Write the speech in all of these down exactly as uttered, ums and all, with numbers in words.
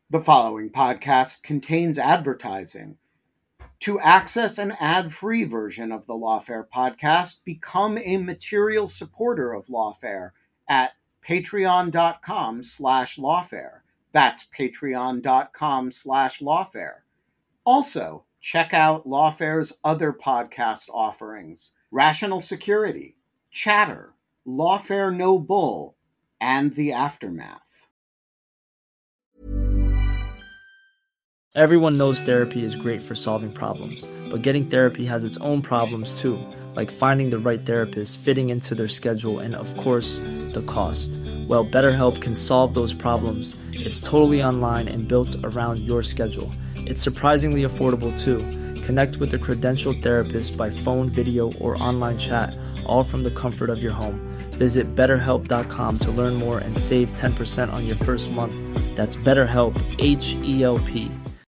The following podcast contains advertising. To access an ad-free version of the Lawfare podcast, become a material supporter of Lawfare at patreon.com slash lawfare. That's patreon.com slash lawfare. Also, check out Lawfare's other podcast offerings: Rational Security, Chatter, Lawfare No Bull, and The Aftermath. Everyone knows therapy is great for solving problems, but getting therapy has its own problems too, like finding the right therapist, fitting into their schedule, and of course, the cost. Well, BetterHelp can solve those problems. It's totally online and built around your schedule. It's surprisingly affordable too. Connect with a credentialed therapist by phone, video, or online chat, all from the comfort of your home. Visit better help dot com to learn more and save ten percent on your first month. That's BetterHelp, H E L P.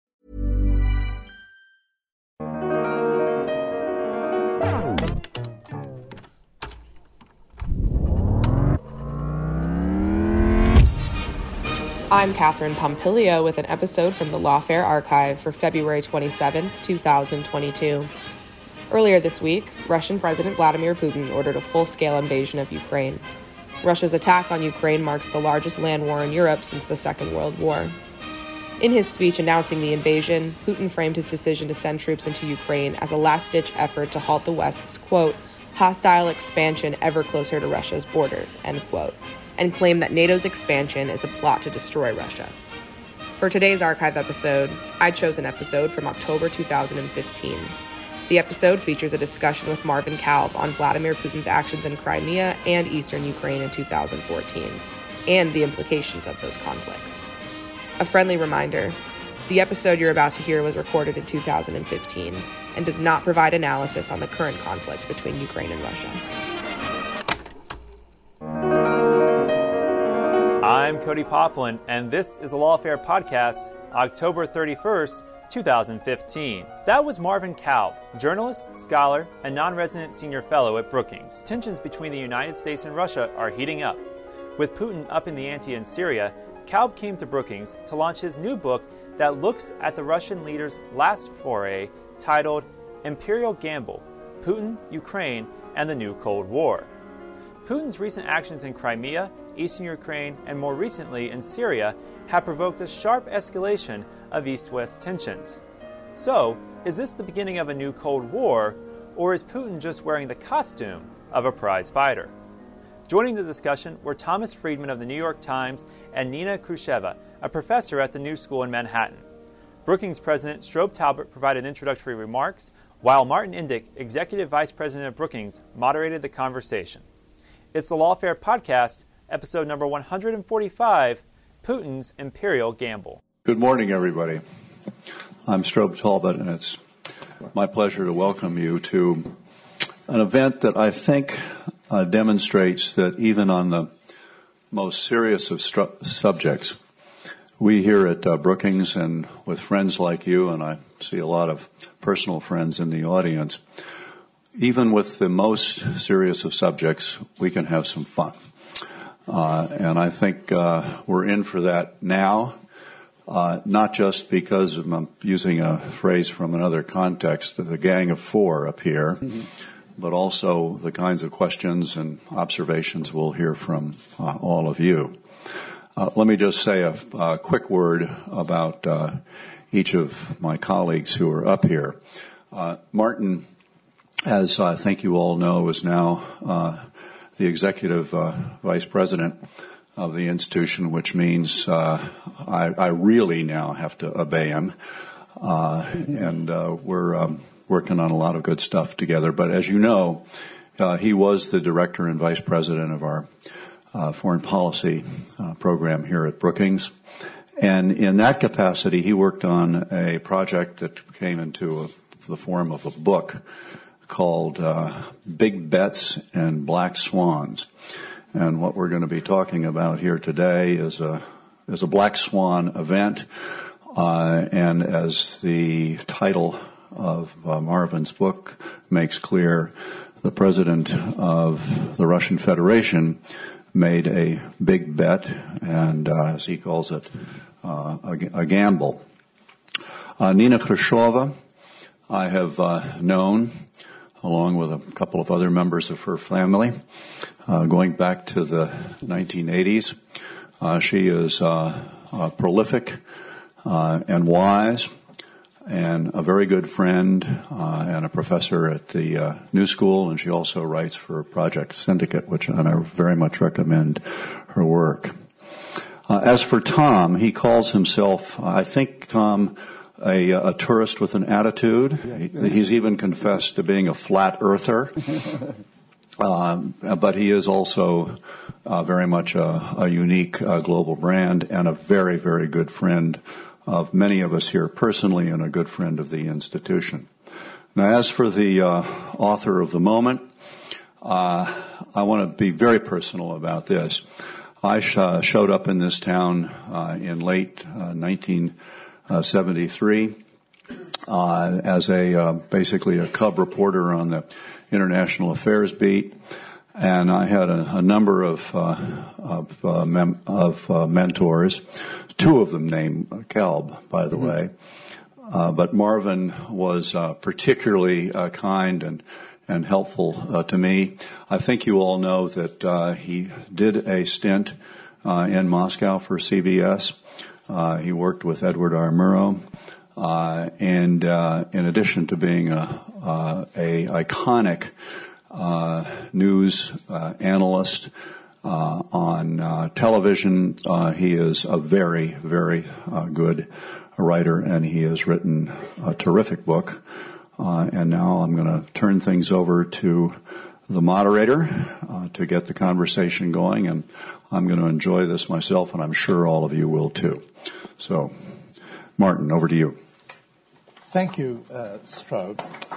I'm Catherine Pompilio with an episode from the Lawfare Archive for February twenty-seventh, twenty twenty-two. Earlier this week, Russian President Vladimir Putin ordered a full-scale invasion of Ukraine. Russia's attack on Ukraine marks the largest land war in Europe since the Second World War. In his speech announcing the invasion, Putin framed his decision to send troops into Ukraine as a last-ditch effort to halt the West's, quote, hostile expansion ever closer to Russia's borders, end quote, and claimed that NATO's expansion is a plot to destroy Russia. For today's archive episode, I chose an episode from October two thousand fifteen. The episode features a discussion with Marvin Kalb on Vladimir Putin's actions in Crimea and eastern Ukraine in two thousand fourteen, and the implications of those conflicts. A friendly reminder, the episode you're about to hear was recorded in two thousand fifteen and does not provide analysis on the current conflict between Ukraine and Russia. I'm Cody Poplin, and this is the Lawfare Podcast, October thirty-first, two thousand fifteen. That was Marvin Kalb, journalist, scholar, and non-resident senior fellow at Brookings. Tensions between the United States and Russia are heating up. With Putin up in the ante in Syria, Kalb came to Brookings to launch his new book that looks at the Russian leader's last foray, titled Imperial Gamble: Putin, Ukraine, and the New Cold War. Putin's recent actions in Crimea, eastern Ukraine, and more recently in Syria have provoked a sharp escalation of East-West tensions. So, is this the beginning of a new Cold War, or is Putin just wearing the costume of a prize fighter? Joining the discussion were Thomas Friedman of the New York Times and Nina Khrushcheva, a professor at the New School in Manhattan. Brookings President Strobe Talbot provided introductory remarks, while Martin Indyk, Executive Vice President of Brookings, moderated the conversation. It's the Lawfare Podcast, episode number one hundred forty-five, Putin's Imperial Gamble. Good morning, everybody. I'm Strobe Talbot, and it's my pleasure to welcome you to an event that I think uh, demonstrates that even on the most serious of stru- subjects, we here at uh, Brookings and with friends like you, and I see a lot of personal friends in the audience, even with the most serious of subjects, we can have some fun. Uh, and I think uh, we're in for that now, uh, not just because I'm using a phrase from another context, the gang of four up here, mm-hmm. but also the kinds of questions and observations we'll hear from uh, all of you. Uh, let me just say a, a quick word about uh, each of my colleagues who are up here. Uh, Martin, as I think you all know, is now uh, the executive uh, vice president of the institution, which means uh, I, I really now have to obey him. Uh, and uh, we're um, working on a lot of good stuff together. But as you know, uh, he was the director and vice president of our uh, foreign policy uh, program here at Brookings. And in that capacity, he worked on a project that came into a, the form of a book called uh, Big Bets and Black Swans. And what we're going to be talking about here today is a is a black swan event. Uh, and as the title of uh, Marvin's book makes clear, the president of the Russian Federation made a big bet, and uh, as he calls it, uh, a, a gamble. Uh, Nina Khrushcheva, I have uh, known, along with a couple of other members of her family, uh, going back to the nineteen eighties. Uh, she is uh, uh, prolific uh, and wise, and a very good friend uh, and a professor at the uh, New School, and she also writes for Project Syndicate, which and I very much recommend her work. Uh, as for Tom, he calls himself, I think, Tom, a, a tourist with an attitude. He, he's even confessed to being a flat earther. Um, but he is also uh, very much a, a unique uh, global brand and a very, very good friend of many of us here personally and a good friend of the institution. Now, as for the uh, author of the moment, uh, I want to be very personal about this. I sh- uh, showed up in this town uh, in late uh, nineteen seventy-three uh, as a uh, basically a cub reporter on the International Affairs beat, and I had a, a number of uh, of, uh, mem- of uh, mentors. Two of them named Kalb, by the mm-hmm. way, uh, but Marvin was uh, particularly uh, kind and and helpful uh, to me. I think you all know that uh, he did a stint uh, in Moscow for C B S. Uh, he worked with Edward R. Murrow. Uh, and uh, in addition to being a, uh, a iconic uh, news uh, analyst uh, on uh, television, uh, he is a very, very uh, good writer, and he has written a terrific book. Uh, and now I'm going to turn things over to the moderator uh, to get the conversation going, and I'm going to enjoy this myself, and I'm sure all of you will too. So, Martin, over to you. Thank you, uh, Strobe.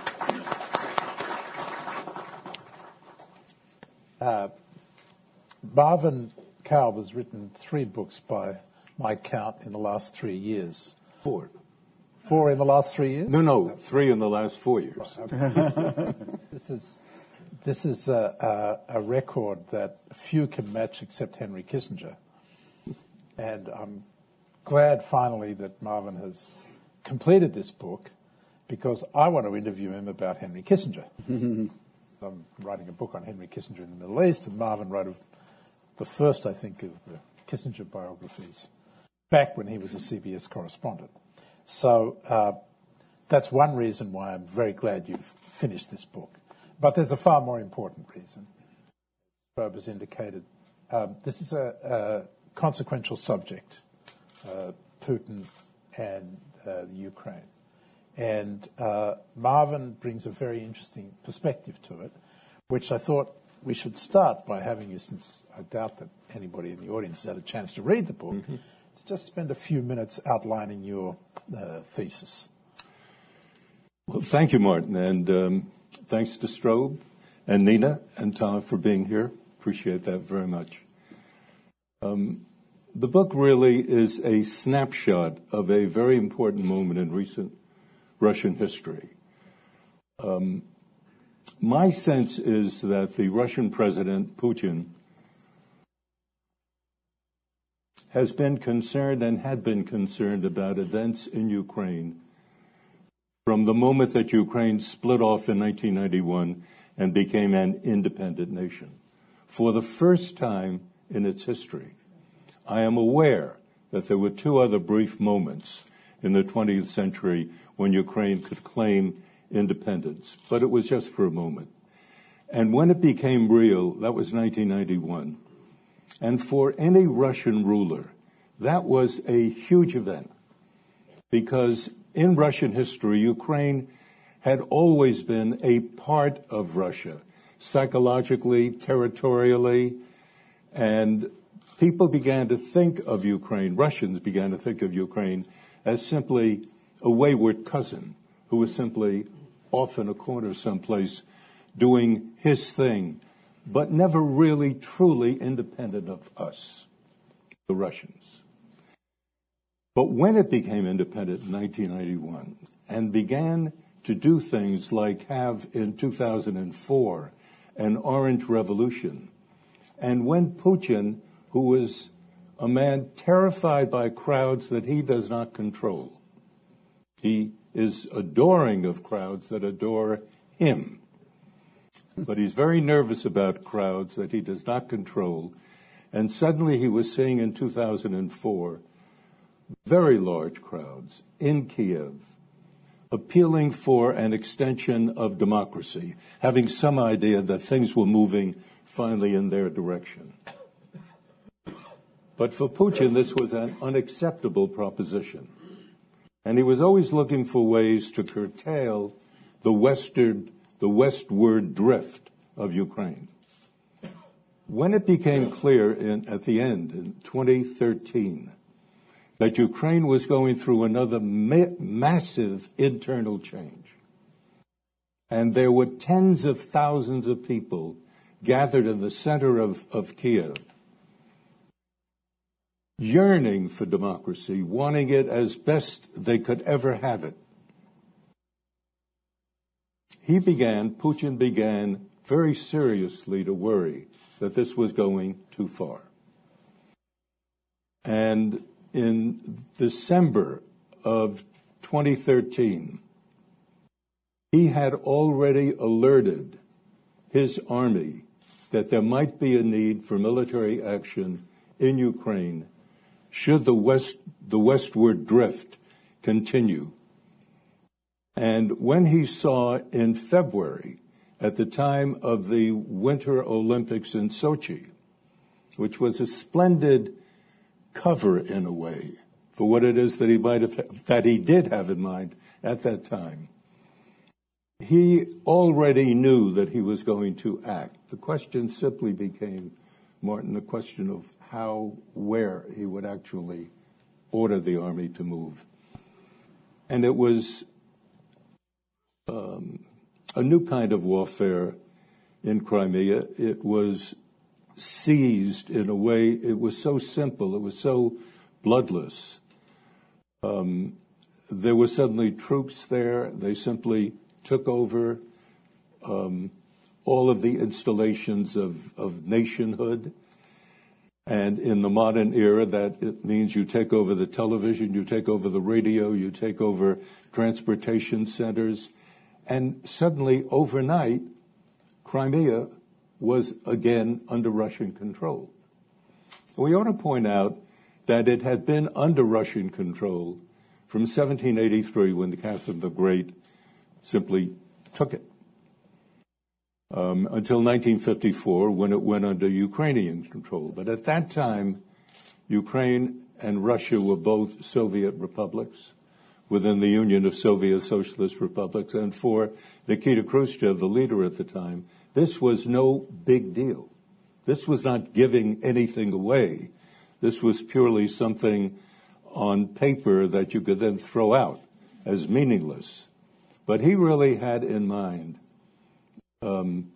Uh, Marvin Kalb has written three books by my count in the last three years. Four. Four in the last three years? No, no, three in the last four years. Okay. This is this is a, a, a record that few can match except Henry Kissinger. And I'm glad finally that Marvin has completed this book, because I want to interview him about Henry Kissinger. I'm writing a book on Henry Kissinger in the Middle East, and Marvin wrote a, the first, I think, of the Kissinger biographies back when he was a C B S correspondent. So uh, that's one reason why I'm very glad you've finished this book. But there's a far more important reason. Strobe has indicated um, this is a, a consequential subject, uh, Putin and uh, Ukraine. And uh, Marvin brings a very interesting perspective to it, which I thought we should start by having you, since I doubt that anybody in the audience has had a chance to read the book, mm-hmm. to just spend a few minutes outlining your uh, thesis. Well, thank you, Martin, and um, thanks to Strobe and Nina and Tom for being here. Appreciate that very much. Um, the book really is a snapshot of a very important moment in recent Russian history. Um, my sense is that the Russian President, Putin, has been concerned and had been concerned about events in Ukraine from the moment that Ukraine split off in nineteen ninety-one and became an independent nation. For the first time in its history, I am aware that there were two other brief moments in the twentieth century when Ukraine could claim independence, but it was just for a moment. And when it became real, that was nineteen ninety-one. And for any Russian ruler, that was a huge event, because in Russian history, Ukraine had always been a part of Russia, psychologically, territorially, and people began to think of Ukraine, Russians began to think of Ukraine as simply a wayward cousin who was simply off in a corner someplace doing his thing, but never really truly independent of us, the Russians. But when it became independent in nineteen ninety-one and began to do things like have in two thousand four an Orange Revolution, and when Putin, who was a man terrified by crowds that he does not control. He is adoring of crowds that adore him. But he's very nervous about crowds that he does not control. And suddenly he was seeing in two thousand four very large crowds in Kiev appealing for an extension of democracy, having some idea that things were moving finally in their direction. But for Putin, this was an unacceptable proposition. And he was always looking for ways to curtail the western, the westward drift of Ukraine. When it became clear in, at the end, in twenty thirteen, that Ukraine was going through another ma- massive internal change, and there were tens of thousands of people gathered in the center of, of Kiev, yearning for democracy, wanting it as best they could ever have it. He began, Putin began very seriously to worry that this was going too far. And in December of twenty thirteen, he had already alerted his army that there might be a need for military action in Ukraine should the west, the westward drift continue. And when he saw in February, at the time of the Winter Olympics in Sochi, which was a splendid cover in a way for what it is that he might have, that he did have in mind at that time, he already knew that he was going to act. The question simply became, Martin, the question of how, where he would actually order the army to move. And it was um, a new kind of warfare in Crimea. It was seized in a way, it was so simple, it was so bloodless. Um, there were suddenly troops there. They simply took over um, all of the installations of, of nationhood. And in the modern era, that it means you take over the television, you take over the radio, you take over transportation centers. And suddenly, overnight, Crimea was again under Russian control. We ought to point out that it had been under Russian control from seventeen eighty-three, when the Catherine the Great simply took it, um, until nineteen fifty-four, when it went under Ukrainian control. But at that time, Ukraine and Russia were both Soviet republics within the Union of Soviet Socialist Republics. And for Nikita Khrushchev, the leader at the time, this was no big deal. This was not giving anything away. This was purely something on paper that you could then throw out as meaningless. But he really had in mind um,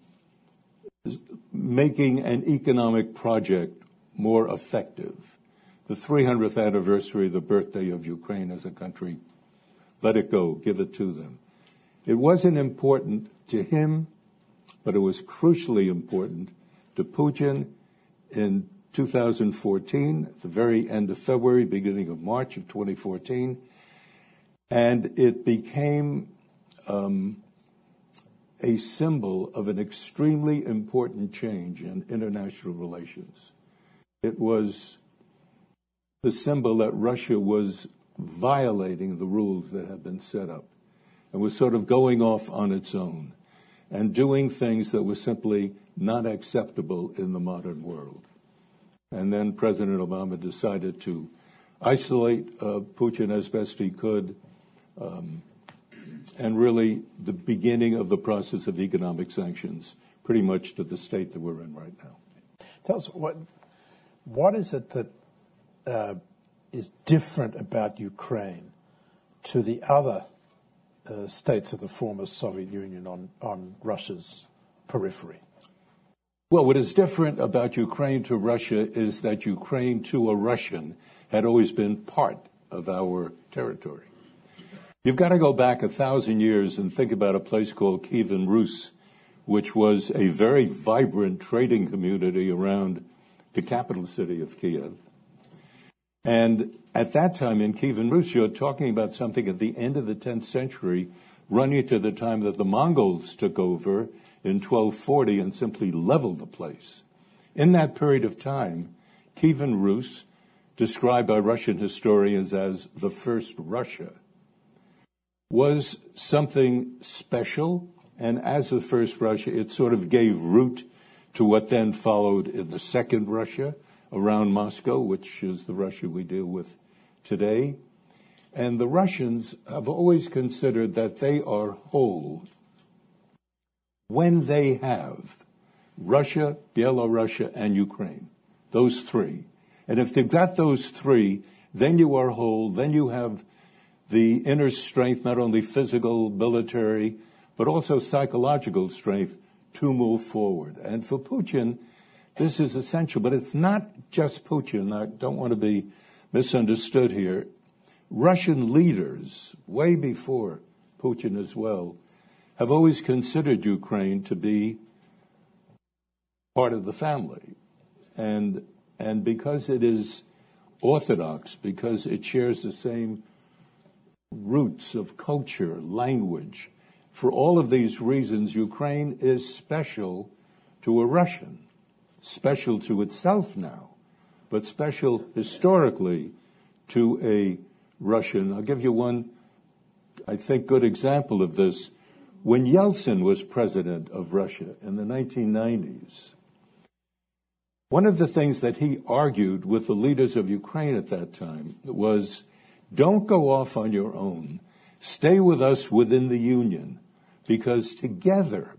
making an economic project more effective. The three hundredth anniversary, the birthday of Ukraine as a country, let it go, give it to them. It wasn't important to him, but it was crucially important to Putin in two thousand fourteen, at the very end of February, beginning of March of twenty fourteen, and it became um, a symbol of an extremely important change in international relations. It was the symbol that Russia was violating the rules that had been set up and was sort of going off on its own and doing things that were simply not acceptable in the modern world. And then President Obama decided to isolate uh, Putin as best he could, um, and really the beginning of the process of economic sanctions, pretty much to the state that we're in right now. Tell us, what, what is it that uh, is different about Ukraine to the other uh, states of the former Soviet Union on, on Russia's periphery? Well, what is different about Ukraine to Russia is that Ukraine to a Russian had always been part of our territory. You've got to go back a thousand years and think about a place called Kievan Rus, which was a very vibrant trading community around the capital city of Kiev. And at that time in Kievan Rus, you're talking about something at the end of the tenth century, running to the time that the Mongols took over in twelve forty and simply leveled the place. In that period of time, Kievan Rus, described by Russian historians as the first Russia, was something special, and as the first Russia, it sort of gave root to what then followed in the second Russia around Moscow, which is the Russia we deal with today. And the Russians have always considered that they are whole when they have Russia, Belarus, and Ukraine, those three. And if they've got those three, then you are whole, then you have the inner strength, not only physical, military, but also psychological strength to move forward. And for Putin, this is essential, but it's not just Putin. I don't want to be misunderstood here. Russian leaders, way before Putin as well, have always considered Ukraine to be part of the family. And, and because it is orthodox, because it shares the same roots of culture, language, for all of these reasons, Ukraine is special to a Russian, special to itself now, but special historically to a Russian. I'll give you one, I think, good example of this. When Yeltsin was president of Russia in the nineteen nineties, one of the things that he argued with the leaders of Ukraine at that time was, don't go off on your own. Stay with us within the Union, because together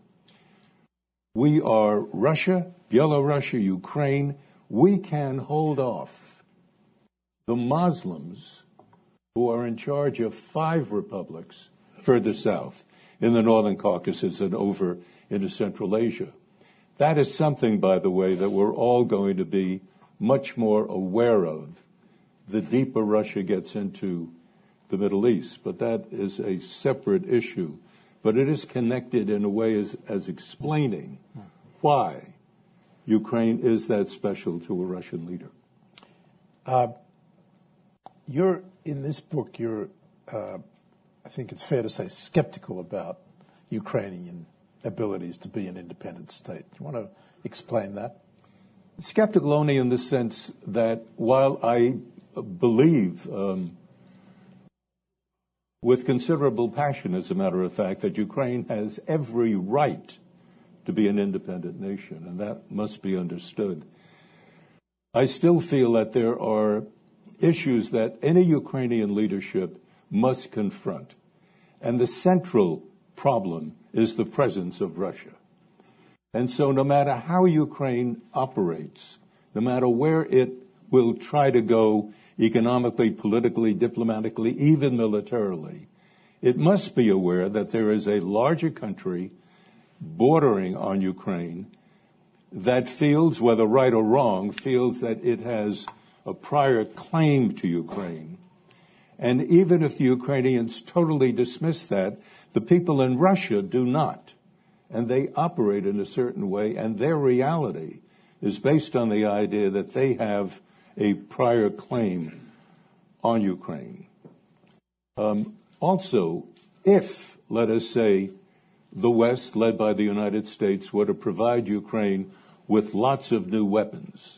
we are Russia, Belarus, Ukraine. We can hold off the Muslims who are in charge of five republics further south in the Northern Caucasus and over into Central Asia. That is something, by the way, that we're all going to be much more aware of the deeper Russia gets into the Middle East. But that is a separate issue. But it is connected in a way as, as explaining why Ukraine is that special to a Russian leader. Uh, you're, in this book, you're, uh, I think it's fair to say, skeptical about Ukrainian abilities to be an independent state. Do you want to explain that? Skeptical only in the sense that while I believe um, with considerable passion, as a matter of fact, that Ukraine has every right to be an independent nation, and that must be understood, I still feel that there are issues that any Ukrainian leadership must confront. And the central problem is the presence of Russia. And so no matter how Ukraine operates, no matter where it will try to go economically, politically, diplomatically, even militarily, it must be aware that there is a larger country bordering on Ukraine that feels, whether right or wrong, feels that it has a prior claim to Ukraine. And even if the Ukrainians totally dismiss that, the people in Russia do not. And they operate in a certain way, and their reality is based on the idea that they have a prior claim on Ukraine. Um, also, if, let us say, the West, led by the United States, were to provide Ukraine with lots of new weapons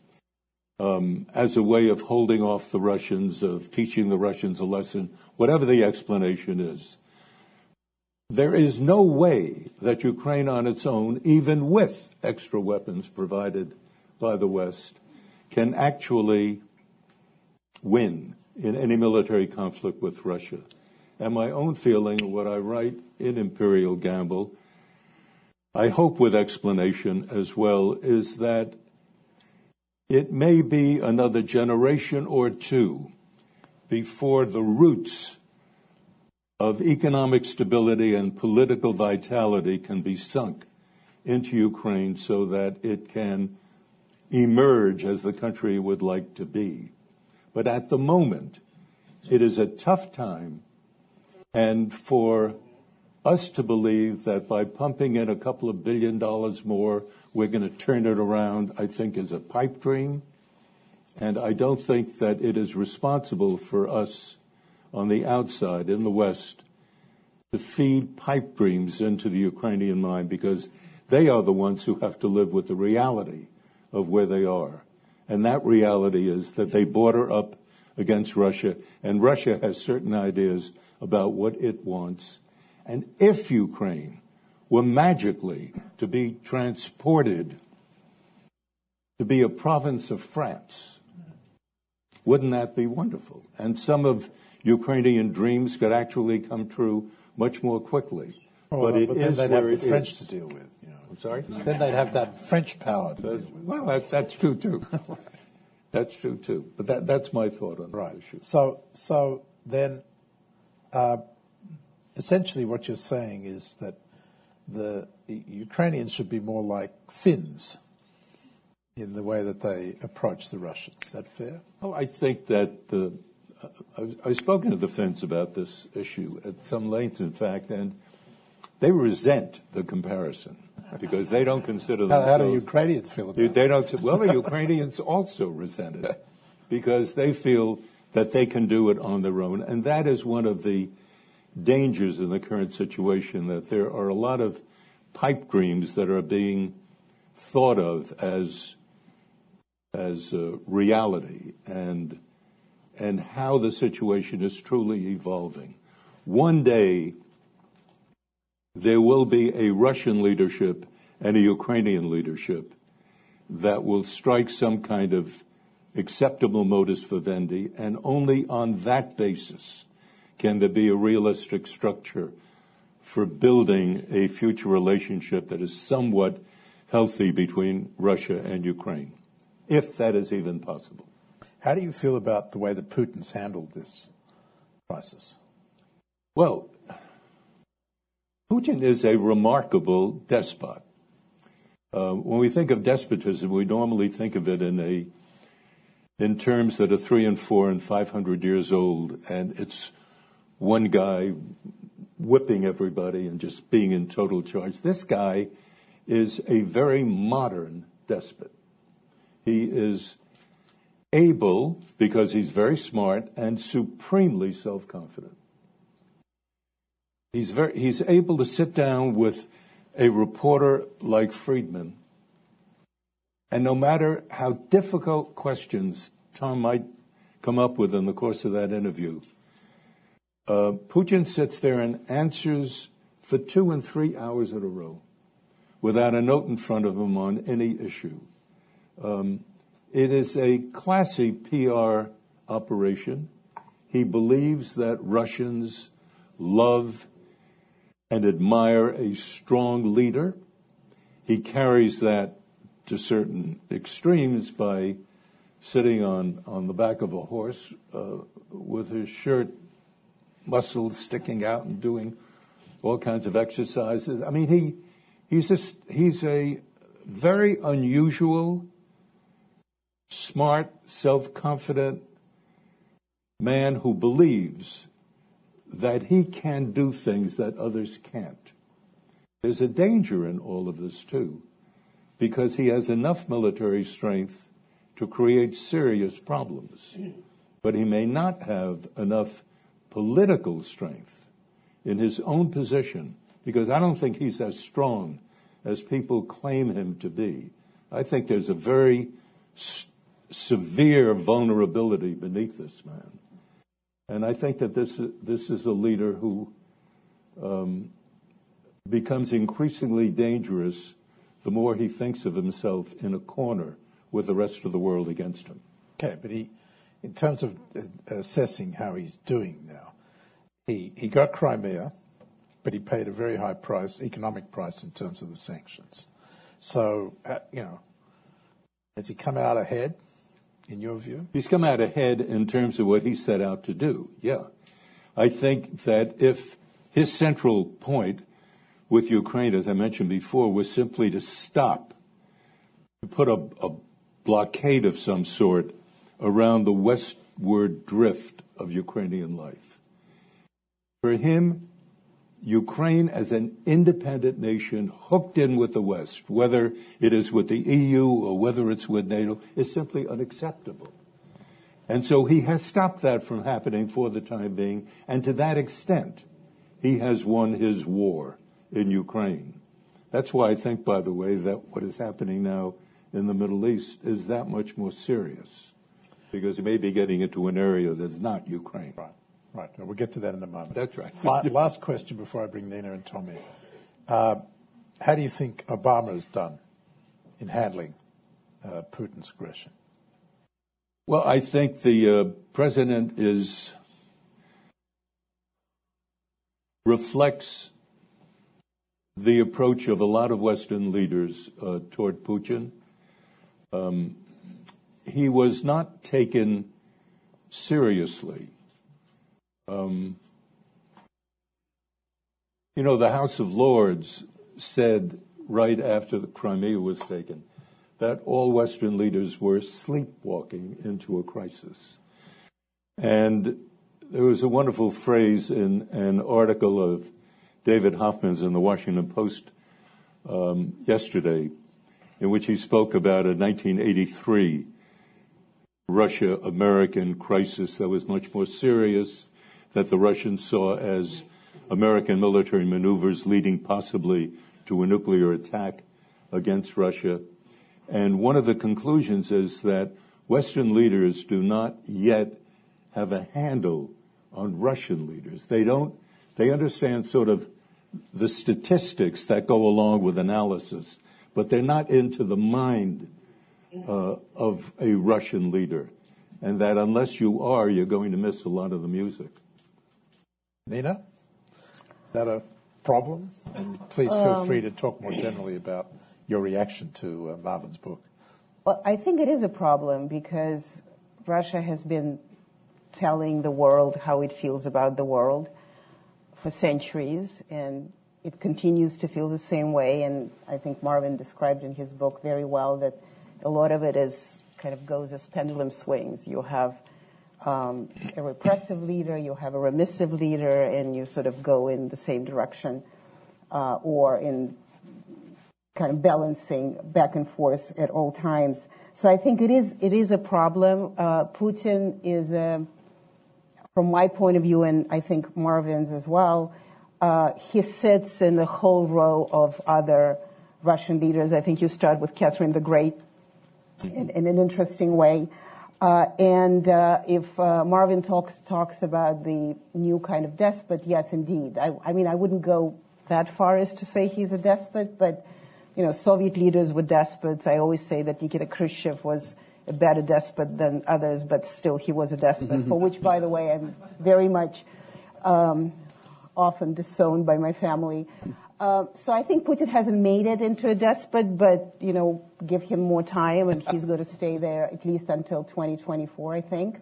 um, as a way of holding off the Russians, of teaching the Russians a lesson, whatever the explanation is, there is no way that Ukraine on its own, even with extra weapons provided by the West, can actually win in any military conflict with Russia. And my own feeling, what I write in Imperial Gamble, I hope with explanation as well, is that it may be another generation or two before the roots of economic stability and political vitality can be sunk into Ukraine so that it can emerge as the country would like to be. But at the moment, it is a tough time, and for us to believe that by pumping in a couple of billion dollars more, we're going to turn it around, I think is a pipe dream. And I don't think that it is responsible for us on the outside in the West to feed pipe dreams into the Ukrainian mind, because they are the ones who have to live with the reality of where they are. And that reality is that they border up against Russia, and Russia has certain ideas about what it wants. And if Ukraine were magically to be transported to be a province of France, wouldn't that be wonderful? And some of Ukrainian dreams could actually come true much more quickly. Oh, but well, it but is then they'd where have the it French is. to deal with. You know. I'm sorry? Then they'd have that French power to deal with. Well, that's, that's true, too. That's true, too. But that, that's my thought on Right. the issue. So, so then, uh, essentially, what you're saying is that the, the Ukrainians should be more like Finns in the way that they approach the Russians. Is that fair? Well, I think that the, uh, I've, I've spoken to the Finns about this issue at some length, in fact, and they resent the comparison because they don't consider How, themselves. how do Ukrainians feel about They, it? they don't. Well, the Ukrainians also resent it because they feel that they can do it on their own, and that is one of the dangers in the current situation. That there are a lot of pipe dreams that are being thought of as as uh, reality, and and how the situation is truly evolving. One day, there will be a Russian leadership and a Ukrainian leadership that will strike some kind of acceptable modus vivendi, and only on that basis can there be a realistic structure for building a future relationship that is somewhat healthy between Russia and Ukraine, if that is even possible. How do you feel about the way that Putin's handled this crisis? Well, Putin is a remarkable despot. Uh, when we think of despotism, we normally think of it in a in terms that are three and four and five hundred years old, and it's one guy whipping everybody and just being in total charge. This guy is a very modern despot. He is able, because he's very smart and supremely self-confident. He's very, he's able to sit down with a reporter like Friedman, and no matter how difficult questions Tom might come up with in the course of that interview, uh, Putin sits there and answers for two and three hours in a row without a note in front of him on any issue. Um, it is a classy P R operation. He believes that Russians love and admire a strong leader. He carries that to certain extremes by sitting on, on the back of a horse uh, with his shirt muscles sticking out and doing all kinds of exercises. I mean, he he's just he's a very unusual, smart, self-confident man who believes that he can do things that others can't. There's a danger in all of this, too, because he has enough military strength to create serious problems, but he may not have enough political strength in his own position, because I don't think he's as strong as people claim him to be. I think there's a very s- severe vulnerability beneath this man. And I think that this, this is a leader who um, becomes increasingly dangerous the more he thinks of himself in a corner with the rest of the world against him. Okay, but he, in terms of uh, assessing how he's doing now, he, he got Crimea, but he paid a very high price, economic price, in terms of the sanctions. So, uh, you know, has he come out ahead, in your view? He's come out ahead in terms of what he set out to do, yeah. I think that if his central point with Ukraine, as I mentioned before, was simply to stop, to put a, a blockade of some sort around the westward drift of Ukrainian life. For him, Ukraine as an independent nation hooked in with the West, whether it is with the E U or whether it's with NATO, is simply unacceptable. And so he has stopped that from happening for the time being, and to that extent, he has won his war in Ukraine. That's why I think, by the way, that what is happening now in the Middle East is that much more serious, because he may be getting into an area that's not Ukraine. Right, right. We'll get to that in a moment. That's right. Last question before I bring Nina and Tommy. Uh, how do you think Obama has done in handling uh, Putin's aggression? Well, I think the uh, president is reflects the approach of a lot of Western leaders uh, toward Putin. Um, he was not taken seriously. Um, you know, the House of Lords said right after the Crimea was taken that all Western leaders were sleepwalking into a crisis. And there was a wonderful phrase in an article of David Hoffman's in the Washington Post um, yesterday, in which he spoke about a nineteen eighty-three Russia-American crisis that was much more serious, that the Russians saw as American military maneuvers leading possibly to a nuclear attack against Russia. And one of the conclusions is that Western leaders do not yet have a handle on Russian leaders. They don't, they understand sort of the statistics that go along with analysis, but they're not into the mind uh, of a Russian leader. And that unless you are, you're going to miss a lot of the music. Nina, is that a problem? And please feel um, free to talk more generally about your reaction to uh, Marvin's book. Well, I think it is a problem because Russia has been telling the world how it feels about the world for centuries, and it continues to feel the same way. And I think Marvin described in his book very well that a lot of it is kind of goes as pendulum swings. You have um, a repressive leader, you have a remissive leader, and you sort of go in the same direction uh, or in kind of balancing back and forth at all times. So I think it is it is a problem. Uh, Putin is, a, from my point of view, and I think Marvin's as well, uh, he sits in a whole row of other Russian leaders. I think you start with Catherine the Great in, in an interesting way. Uh, and uh, if uh, Marvin talks talks about the new kind of despot, yes, indeed. I, I mean, I wouldn't go that far as to say he's a despot, but you know, Soviet leaders were despots. I always say that Nikita Khrushchev was a better despot than others, but still he was a despot, for which, by the way, I'm very much um, often disowned by my family. Uh, so I think Putin hasn't made it into a despot, but, you know, give him more time, and he's going to stay there at least until twenty twenty-four, I think,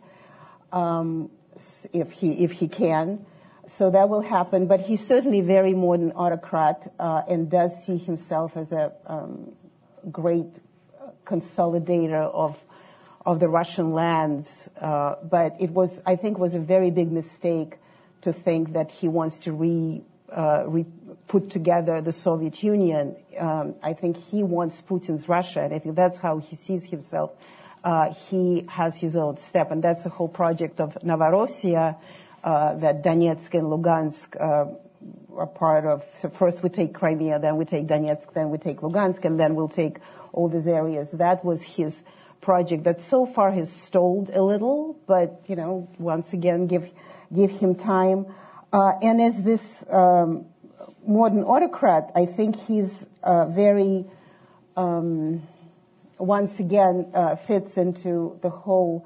um, if he if he can. So that will happen, but he's certainly very modern autocrat uh, and does see himself as a um, great consolidator of of the Russian lands. Uh, but it was, I think, was a very big mistake to think that he wants to re, uh, re put together the Soviet Union. Um, I think he wants Putin's Russia, and I think that's how he sees himself. Uh, he has his own step, and that's the whole project of Novorossiya. Uh, that Donetsk and Lugansk uh, are part of. So first we take Crimea, then we take Donetsk, then we take Lugansk, and then we'll take all these areas. That was his project that so far has stalled a little, but, you know, once again, give give him time. Uh, and as this um, modern autocrat, I think he's uh, very, um, once again, uh, fits into the whole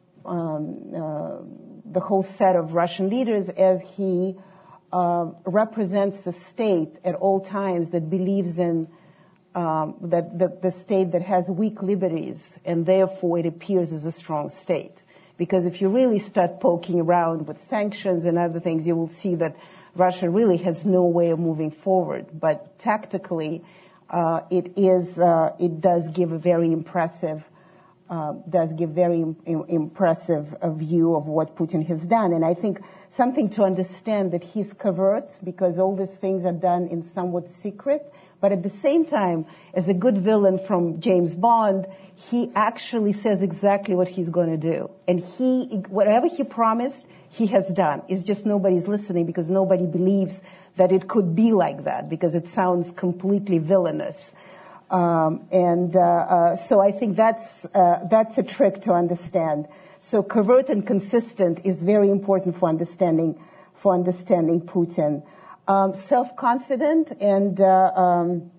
um, uh, the whole set of Russian leaders as he uh, represents the state at all times that believes in um, that the, the state that has weak liberties, and therefore it appears as a strong state. Because if you really start poking around with sanctions and other things, you will see that Russia really has no way of moving forward. But tactically, uh, it is uh, it does give a very impressive uh, does give very im- impressive uh, view of what Putin has done. And I think something to understand that he's covert because all these things are done in somewhat secret. But at the same time, as a good villain from James Bond, he actually says exactly what he's going to do. And he, whatever he promised, he has done. It's just nobody's listening because nobody believes that it could be like that because it sounds completely villainous. Um, and uh, uh, so I think that's uh, that's a trick to understand. So covert and consistent is very important for understanding for understanding Putin. Um, self-confident, and uh, um,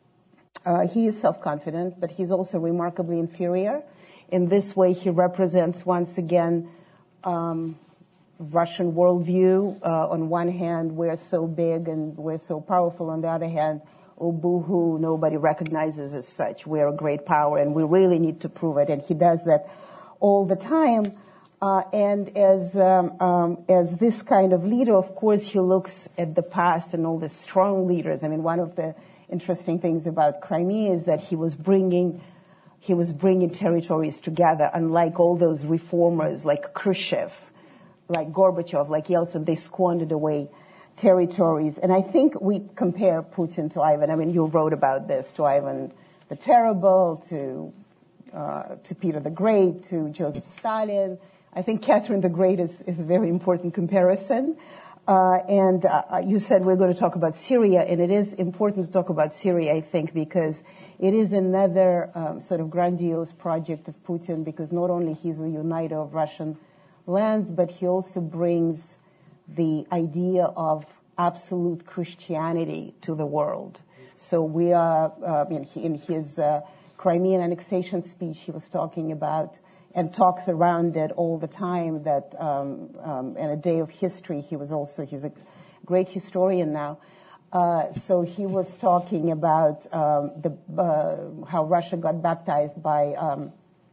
uh, he is self-confident, but he's also remarkably inferior. In this way, he represents once again um, Russian worldview. Uh, on one hand, we're so big and we're so powerful. On the other hand, oh, boo-hoo, nobody recognizes as such. We're a great power, and we really need to prove it. And he does that all the time. Uh, and as um, um, as this kind of leader, of course, he looks at the past and all the strong leaders. I mean, one of the interesting things about Crimea is that he was bringing he was bringing territories together, unlike all those reformers like Khrushchev, like Gorbachev, like Yeltsin. They squandered away territories. And I think we compare Putin to Ivan. I mean, you wrote about this, to Ivan the Terrible, to uh, to Peter the Great, to Joseph Stalin. I think Catherine the Great is, is a very important comparison. Uh, and uh, you said we're going to talk about Syria, and it is important to talk about Syria, I think, because it is another um, sort of grandiose project of Putin, because not only he's a uniter of Russian lands, but he also brings the idea of absolute Christianity to the world. So we are, uh, in, in his uh, Crimean annexation speech, he was talking about and talks around it all the time, that um, um, in a day of history, he was also, he's a great historian now. Uh, so he was talking about um, the, uh, how Russia got baptized by um,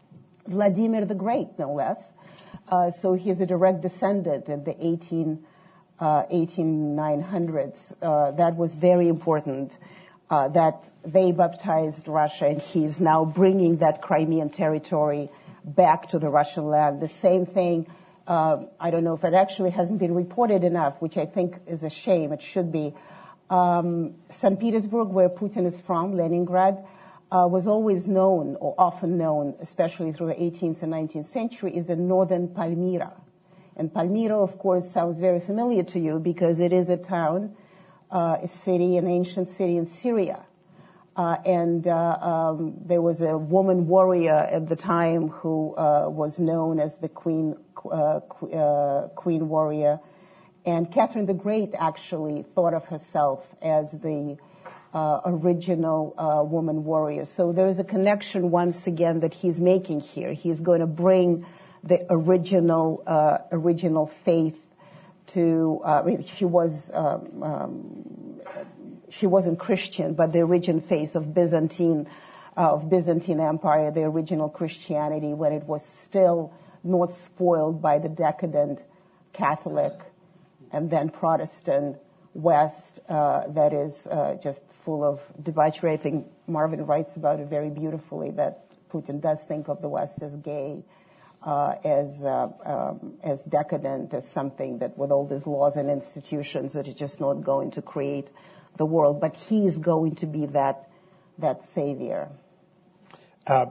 Vladimir the Great, no less. Uh, so he's a direct descendant in the eighteen, uh, eighteen nine hundreds. Uh, that was very important, uh, that they baptized Russia, and he's now bringing that Crimean territory back to the Russian land. The same thing, uh, I don't know if it actually hasn't been reported enough, which I think is a shame. It should be. Um, Saint Petersburg, where Putin is from, Leningrad, uh, was always known, or often known, especially through the eighteenth and nineteenth century, is a northern Palmyra. And Palmyra, of course, sounds very familiar to you because it is a town, uh, a city, an ancient city in Syria. Uh, and uh, um, there was a woman warrior at the time who uh, was known as the Queen uh, qu- uh, Queen Warrior. And Catherine the Great actually thought of herself as the uh, original uh, woman warrior. So there is a connection once again that he's making here. He's going to bring the original uh, original faith to. Uh, I mean, she was. Um, um, She wasn't Christian, but the original faith of Byzantine, uh, of Byzantine Empire, the original Christianity, when it was still not spoiled by the decadent Catholic and then Protestant West, uh, that is uh, just full of debauchery. I think Marvin writes about it very beautifully, that Putin does think of the West as gay, uh, as uh, um, as decadent, as something that with all these laws and institutions that is just not going to create the world, but he is going to be that that savior. Uh,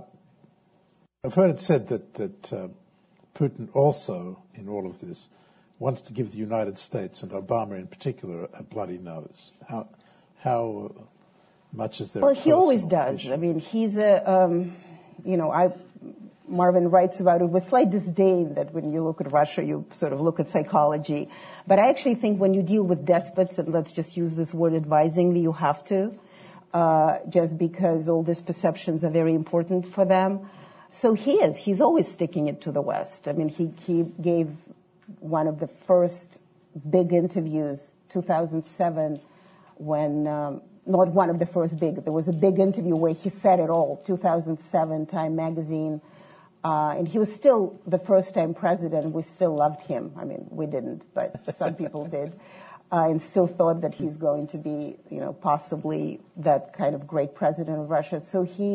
I've heard it said that that uh, Putin also, in all of this, wants to give the United States and Obama in particular a bloody nose. How how much is there? Well, he always does. Issue? I mean, he's a um, you know I. Marvin writes about it with slight disdain that when you look at Russia, you sort of look at psychology. But I actually think when you deal with despots, and let's just use this word advisingly, you have to, uh, just because all these perceptions are very important for them. So he is. He's always sticking it to the West. I mean, he, he gave one of the first big interviews, two thousand seven, when, um, not one of the first big, there was a big interview where he said it all, two thousand seven, Time Magazine. Uh, and he was still the first-time president. We still loved him. I mean, we didn't, but some people did, uh, and still thought that he's going to be, you know, possibly that kind of great president of Russia. So he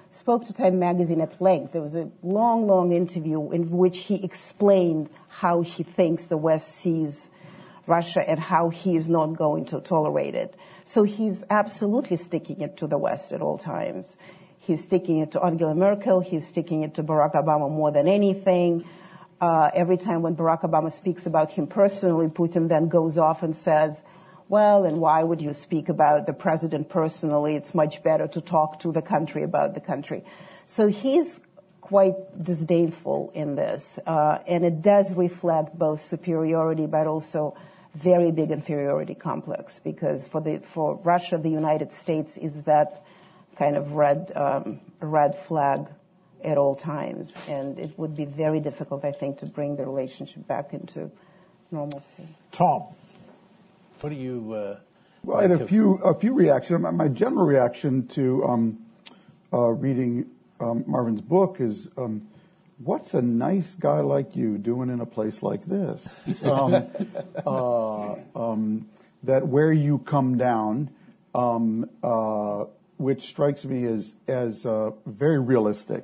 spoke to Time magazine at length. There was a long, long interview in which he explained how he thinks the West sees Russia and how he is not going to tolerate it. So he's absolutely sticking it to the West at all times. He's sticking it to Angela Merkel. He's sticking it to Barack Obama more than anything. Uh, every time when Barack Obama speaks about him personally, Putin then goes off and says, well, and why would you speak about the president personally? It's much better to talk to the country about the country. So he's quite disdainful in this. Uh, and it does reflect both superiority but also very big inferiority complex, because for the for Russia, the United States is that kind of red um, red flag at all times, and it would be very difficult, I think, to bring the relationship back into normalcy. Tom, what do you? Uh, well, I had a few a few reactions. My, my general reaction to um, uh, reading um, Marvin's book is, um, what's a nice guy like you doing in a place like this? Um, uh, um, that where you come down, um, uh, which strikes me as as uh, very realistic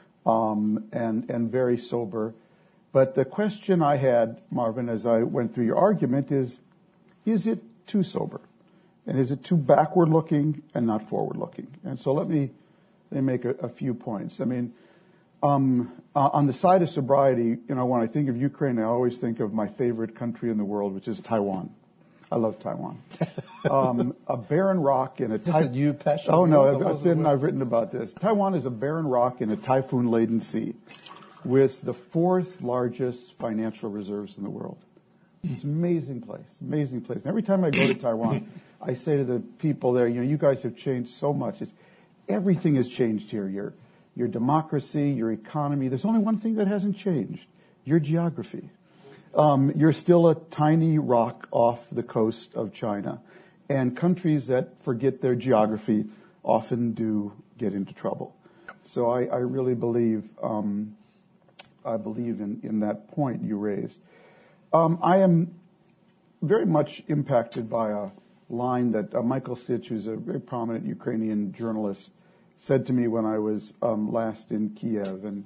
um, and and very sober. But the question I had, Marvin, as I went through your argument is, is it too sober? And is it too backward-looking and not forward-looking? And so let me, let me make a, a few points. I mean, um, uh, on the side of sobriety, you know, when I think of Ukraine, I always think of my favorite country in the world, which is Taiwan. I love Taiwan. Um, a barren rock in a... This is you, passion. Oh, no, I've, I've, been, I've written about this. Taiwan is a barren rock in a typhoon-laden sea with the fourth largest financial reserves in the world. It's an amazing place, amazing place. And every time I go to Taiwan, I say to the people there, you know, you guys have changed so much. It's, everything has changed here. Your, your democracy, your economy. There's only one thing that hasn't changed, your geography. Um, you're still a tiny rock off the coast of China. And countries that forget their geography often do get into trouble. So I, I really believe... Um, I believe in, in that point you raised. Um, I am very much impacted by a line that uh, Michael Stich, who's a very prominent Ukrainian journalist, said to me when I was um, last in Kiev. And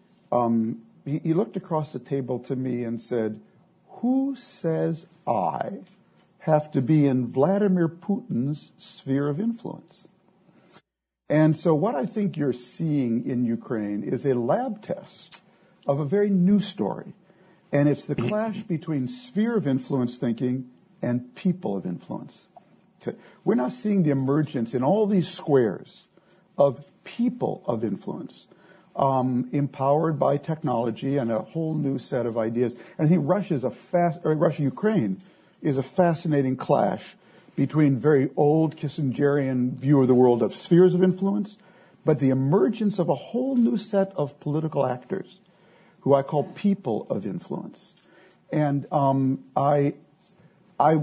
um, he, he looked across the table to me and said, who says I have to be in Vladimir Putin's sphere of influence? And so what I think you're seeing in Ukraine is a lab test of a very new story. And it's the clash between sphere of influence thinking and people of influence. Okay. We're now seeing the emergence in all these squares of people of influence, um, empowered by technology and a whole new set of ideas. And I think Russia is a fast, or Russia-Ukraine is a fascinating clash between very old Kissingerian view of the world of spheres of influence, but the emergence of a whole new set of political actors who I call people of influence. And um, I, I,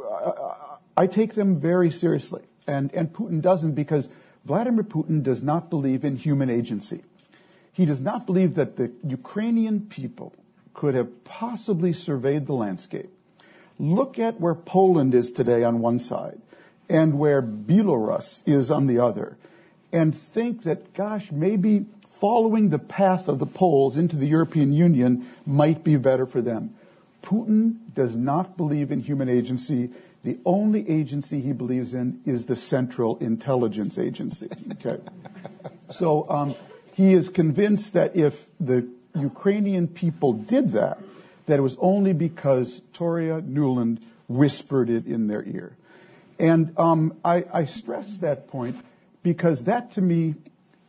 I take them very seriously. And, and Putin doesn't, because Vladimir Putin does not believe in human agency. He does not believe that the Ukrainian people could have possibly surveyed the landscape. Look at where Poland is today on one side and where Belarus is on the other, and think that, gosh, maybe following the path of the Poles into the European Union might be better for them. Putin does not believe in human agency. The only agency he believes in is the Central Intelligence Agency. Okay. So um, he is convinced that if the Ukrainian people did that, that it was only because Toria Nuland whispered it in their ear. And um, I, I stress that point because that, to me,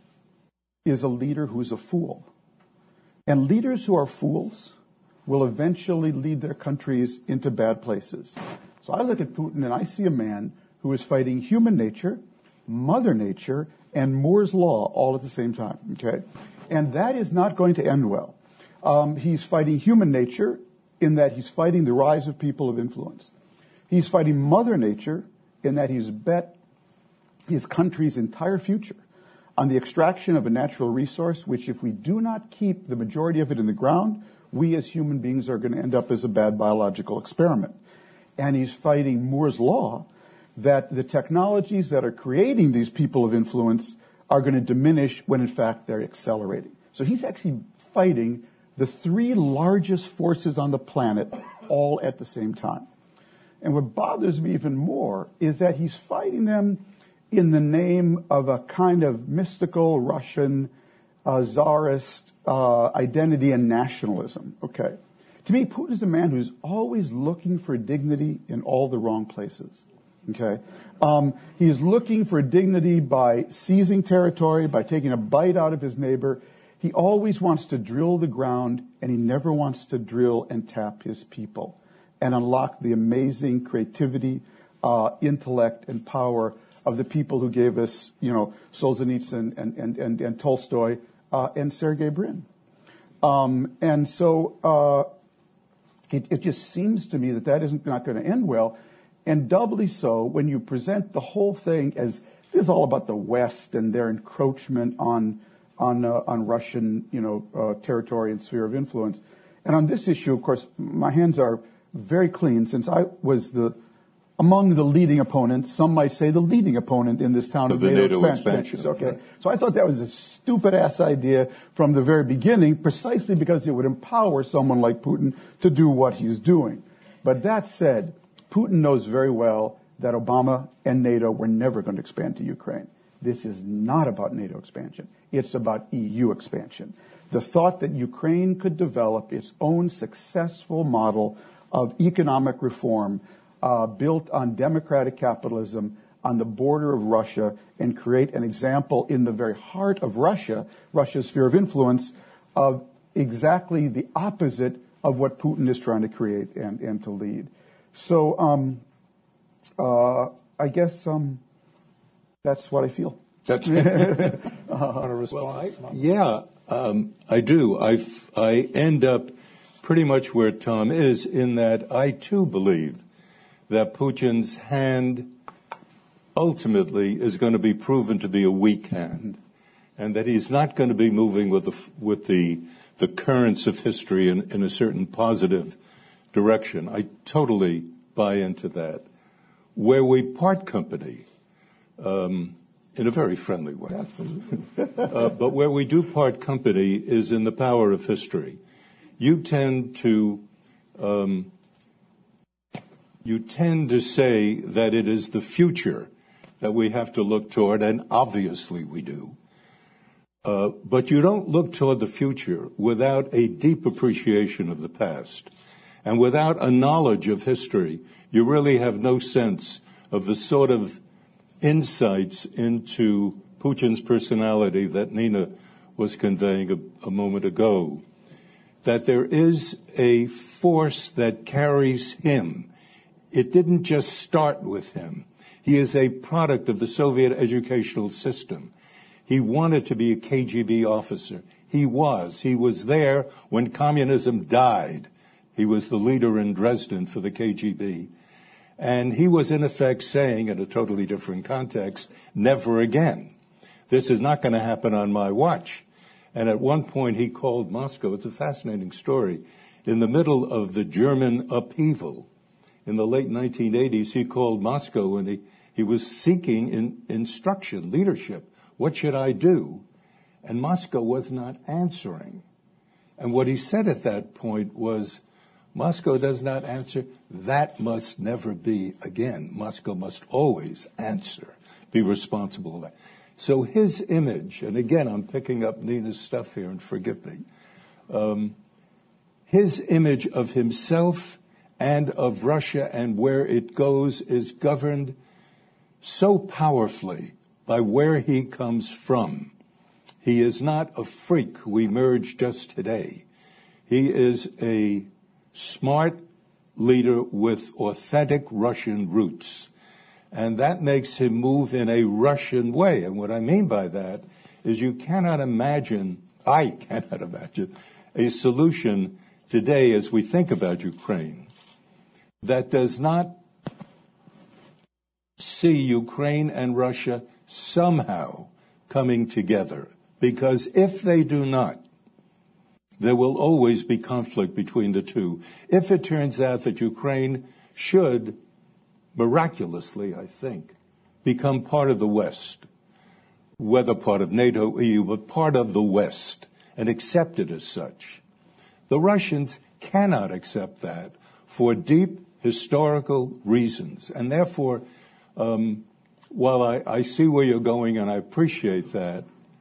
is a leader who's a fool. And leaders who are fools will eventually lead their countries into bad places. So I look at Putin and I see a man who is fighting human nature, Mother Nature, and Moore's Law all at the same time, okay? And that is not going to end well. Um, he's fighting human nature in that he's fighting the rise of people of influence. He's fighting Mother Nature in that he's bet his country's entire future on the extraction of a natural resource, which if we do not keep the majority of it in the ground, we as human beings are going to end up as a bad biological experiment. And he's fighting Moore's Law that the technologies that are creating these people of influence are going to diminish when in fact they're accelerating. So he's actually fighting the three largest forces on the planet all at the same time. And what bothers me even more is that he's fighting them in the name of a kind of mystical Russian uh, czarist uh, identity and nationalism. Okay. To me, Putin is a man who's always looking for dignity in all the wrong places. Okay. Um, he is looking for dignity by seizing territory, by taking a bite out of his neighbor. He always wants to drill the ground, and he never wants to drill and tap his people and unlock the amazing creativity, uh, intellect, and power of the people who gave us, you know, Solzhenitsyn and, and, and, and Tolstoy uh, and Sergey Brin. Um, and so uh, it, it just seems to me that that is not going to end well, and doubly so when you present the whole thing as this is all about the West and their encroachment on on uh, on Russian, you know, uh, territory and sphere of influence. And on this issue, of course, my hands are very clean since I was the among the leading opponents, some might say the leading opponent in this town of, of the NATO, NATO expansion. expansion. Okay, so I thought that was a stupid-ass idea from the very beginning, precisely because it would empower someone like Putin to do what he's doing. But that said, Putin knows very well that Obama and NATO were never going to expand to Ukraine. This is not about NATO expansion. It's about E U expansion. The thought that Ukraine could develop its own successful model of economic reform uh, built on democratic capitalism on the border of Russia and create an example in the very heart of Russia, Russia's sphere of influence, of exactly the opposite of what Putin is trying to create and, and to lead. So um, uh, I guess um, that's what I feel. That's uh, well, I, yeah, um, I do. I, I end up pretty much where Tom is in that I, too, believe that Putin's hand ultimately is going to be proven to be a weak hand, and that he's not going to be moving with the, with the, the currents of history in, in a certain positive direction. I totally buy into that. Where we part company, um, in a very friendly way, uh, but where we do part company is in the power of history. You tend to um, you tend to say that it is the future that we have to look toward, and obviously we do. Uh, but you don't look toward the future without a deep appreciation of the past. And without a knowledge of history, you really have no sense of the sort of insights into Putin's personality that Nina was conveying a, a moment ago. That there is a force that carries him. It didn't just start with him. He is a product of the Soviet educational system. He wanted to be a K G B officer. He was. He was there when communism died. He was the leader in Dresden for the K G B. And he was, in effect, saying, in a totally different context, never again. This is not going to happen on my watch. And at one point, he called Moscow. It's a fascinating story. In the middle of the German upheaval, in the late nineteen eighties, he called Moscow and he, he was seeking in, instruction, leadership. What should I do? And Moscow was not answering. And what he said at that point was, Moscow does not answer. That must never be again. Moscow must always answer, be responsible for that. So his image, and again, I'm picking up Nina's stuff here, and forgive me, um, his image of himself and of Russia and where it goes is governed so powerfully by where he comes from. He is not a freak who emerged just today. He is a smart leader with authentic Russian roots. And that makes him move in a Russian way. And what I mean by that is you cannot imagine, I cannot imagine, a solution today as we think about Ukraine that does not see Ukraine and Russia somehow coming together. Because if they do not, there will always be conflict between the two. If it turns out that Ukraine should, miraculously, I think, become part of the West, whether part of NATO, E U, but part of the West, and accepted as such. The Russians cannot accept that for deep historical reasons. And therefore, um, while I, I see where you're going and I appreciate that,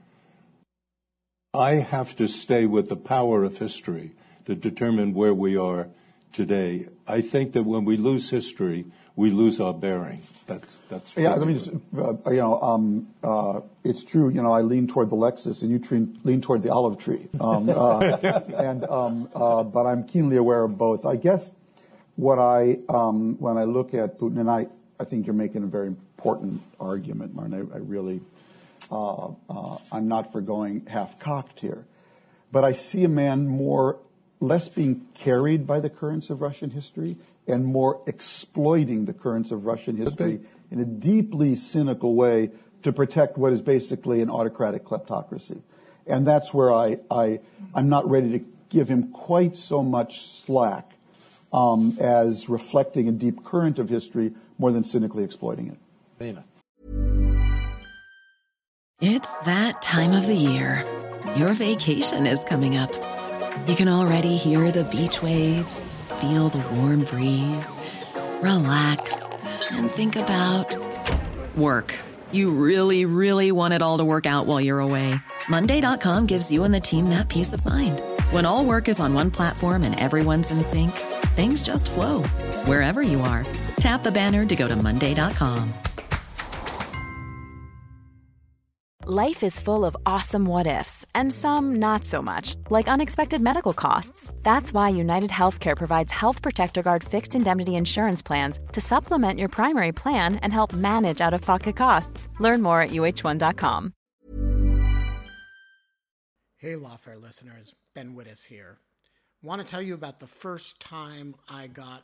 I have to stay with the power of history to determine where we are today. I think that when we lose history, we lose our bearing. That's that's. Yeah, let me just, uh, you know, um, uh, it's true. You know, I lean toward the Lexus, and you tre- lean toward the olive tree. Um, uh, and um, uh, but I'm keenly aware of both. I guess what I um, when I look at Putin, and I, I think you're making a very important argument, Martin. I, I really, uh, uh, I'm not for going half-cocked here, but I see a man more less being carried by the currents of Russian history and more exploiting the currents of Russian history in a deeply cynical way to protect what is basically an autocratic kleptocracy. And that's where I, I, I'm not ready to give him quite so much slack um, as reflecting a deep current of history more than cynically exploiting it. Dana. It's that time of the year. Your vacation is coming up. You can already hear the beach waves, feel the warm breeze, relax, and think about work. You really, really want it all to work out while you're away. Monday dot com gives you and the team that peace of mind. When all work is on one platform and everyone's in sync, things just flow. Wherever you are, tap the banner to go to Monday dot com. Life is full of awesome what-ifs, and some not so much, like unexpected medical costs. That's why United Healthcare provides Health Protector Guard fixed indemnity insurance plans to supplement your primary plan and help manage out-of-pocket costs. Learn more at U H one dot com. Hey, Lawfare listeners, Ben Wittes here. Want to tell you about the first time I got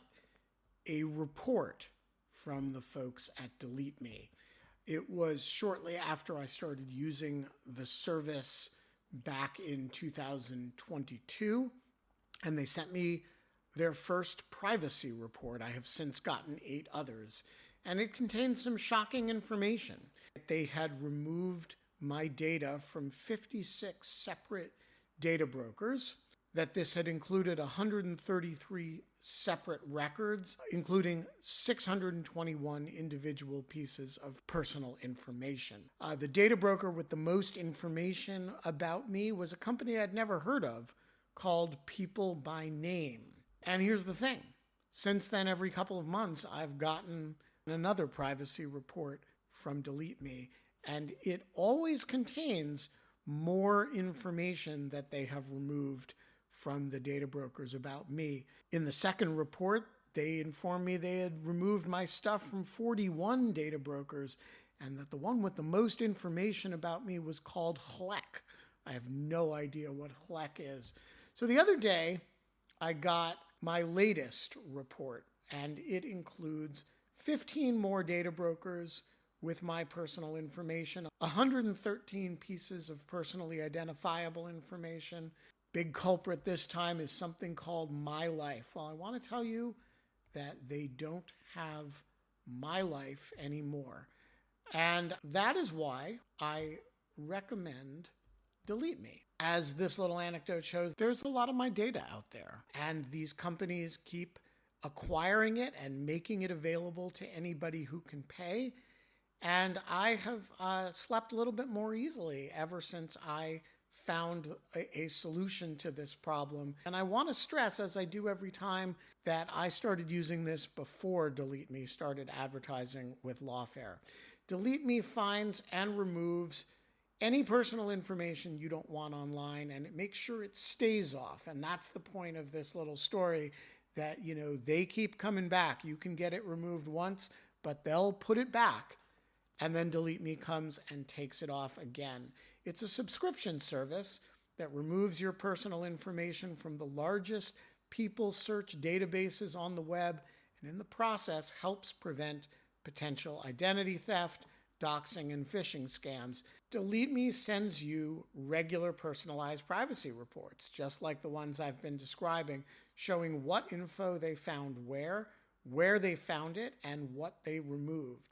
a report from the folks at Delete Me. It was shortly after I started using the service back in two thousand twenty-two, and they sent me their first privacy report. I have since gotten eight others, and it contained some shocking information. They had removed my data from fifty-six separate data brokers, that this had included one hundred thirty-three separate records, including six hundred twenty-one individual pieces of personal information. Uh, the data broker with the most information about me was a company I'd never heard of called People by Name. And here's the thing. Since then, every couple of months, I've gotten another privacy report from Delete Me, and it always contains more information that they have removed from the data brokers about me. In the second report, they informed me they had removed my stuff from forty-one data brokers, and that the one with the most information about me was called H L E C. I have no idea what H L E C is. So the other day, I got my latest report, and it includes fifteen more data brokers with my personal information, one hundred thirteen pieces of personally identifiable information. Big culprit this time is something called My Life. Well, I want to tell you that they don't have My Life anymore. And that is why I recommend Delete Me. As this little anecdote shows, there's a lot of my data out there, and these companies keep acquiring it and making it available to anybody who can pay. And I have uh, slept a little bit more easily ever since I found a, a solution to this problem. And I want to stress, as I do every time, that I started using this before Delete Me started advertising with Lawfare. Delete Me finds and removes any personal information you don't want online, and it makes sure it stays off. And that's the point of this little story, that, you know, they keep coming back. You can get it removed once, but they'll put it back, and then Delete Me comes and takes it off again. It's a subscription service that removes your personal information from the largest people search databases on the web, and in the process helps prevent potential identity theft, doxing, and phishing scams. Delete Me sends you regular personalized privacy reports, just like the ones I've been describing, showing what info they found where, where they found it, and what they removed.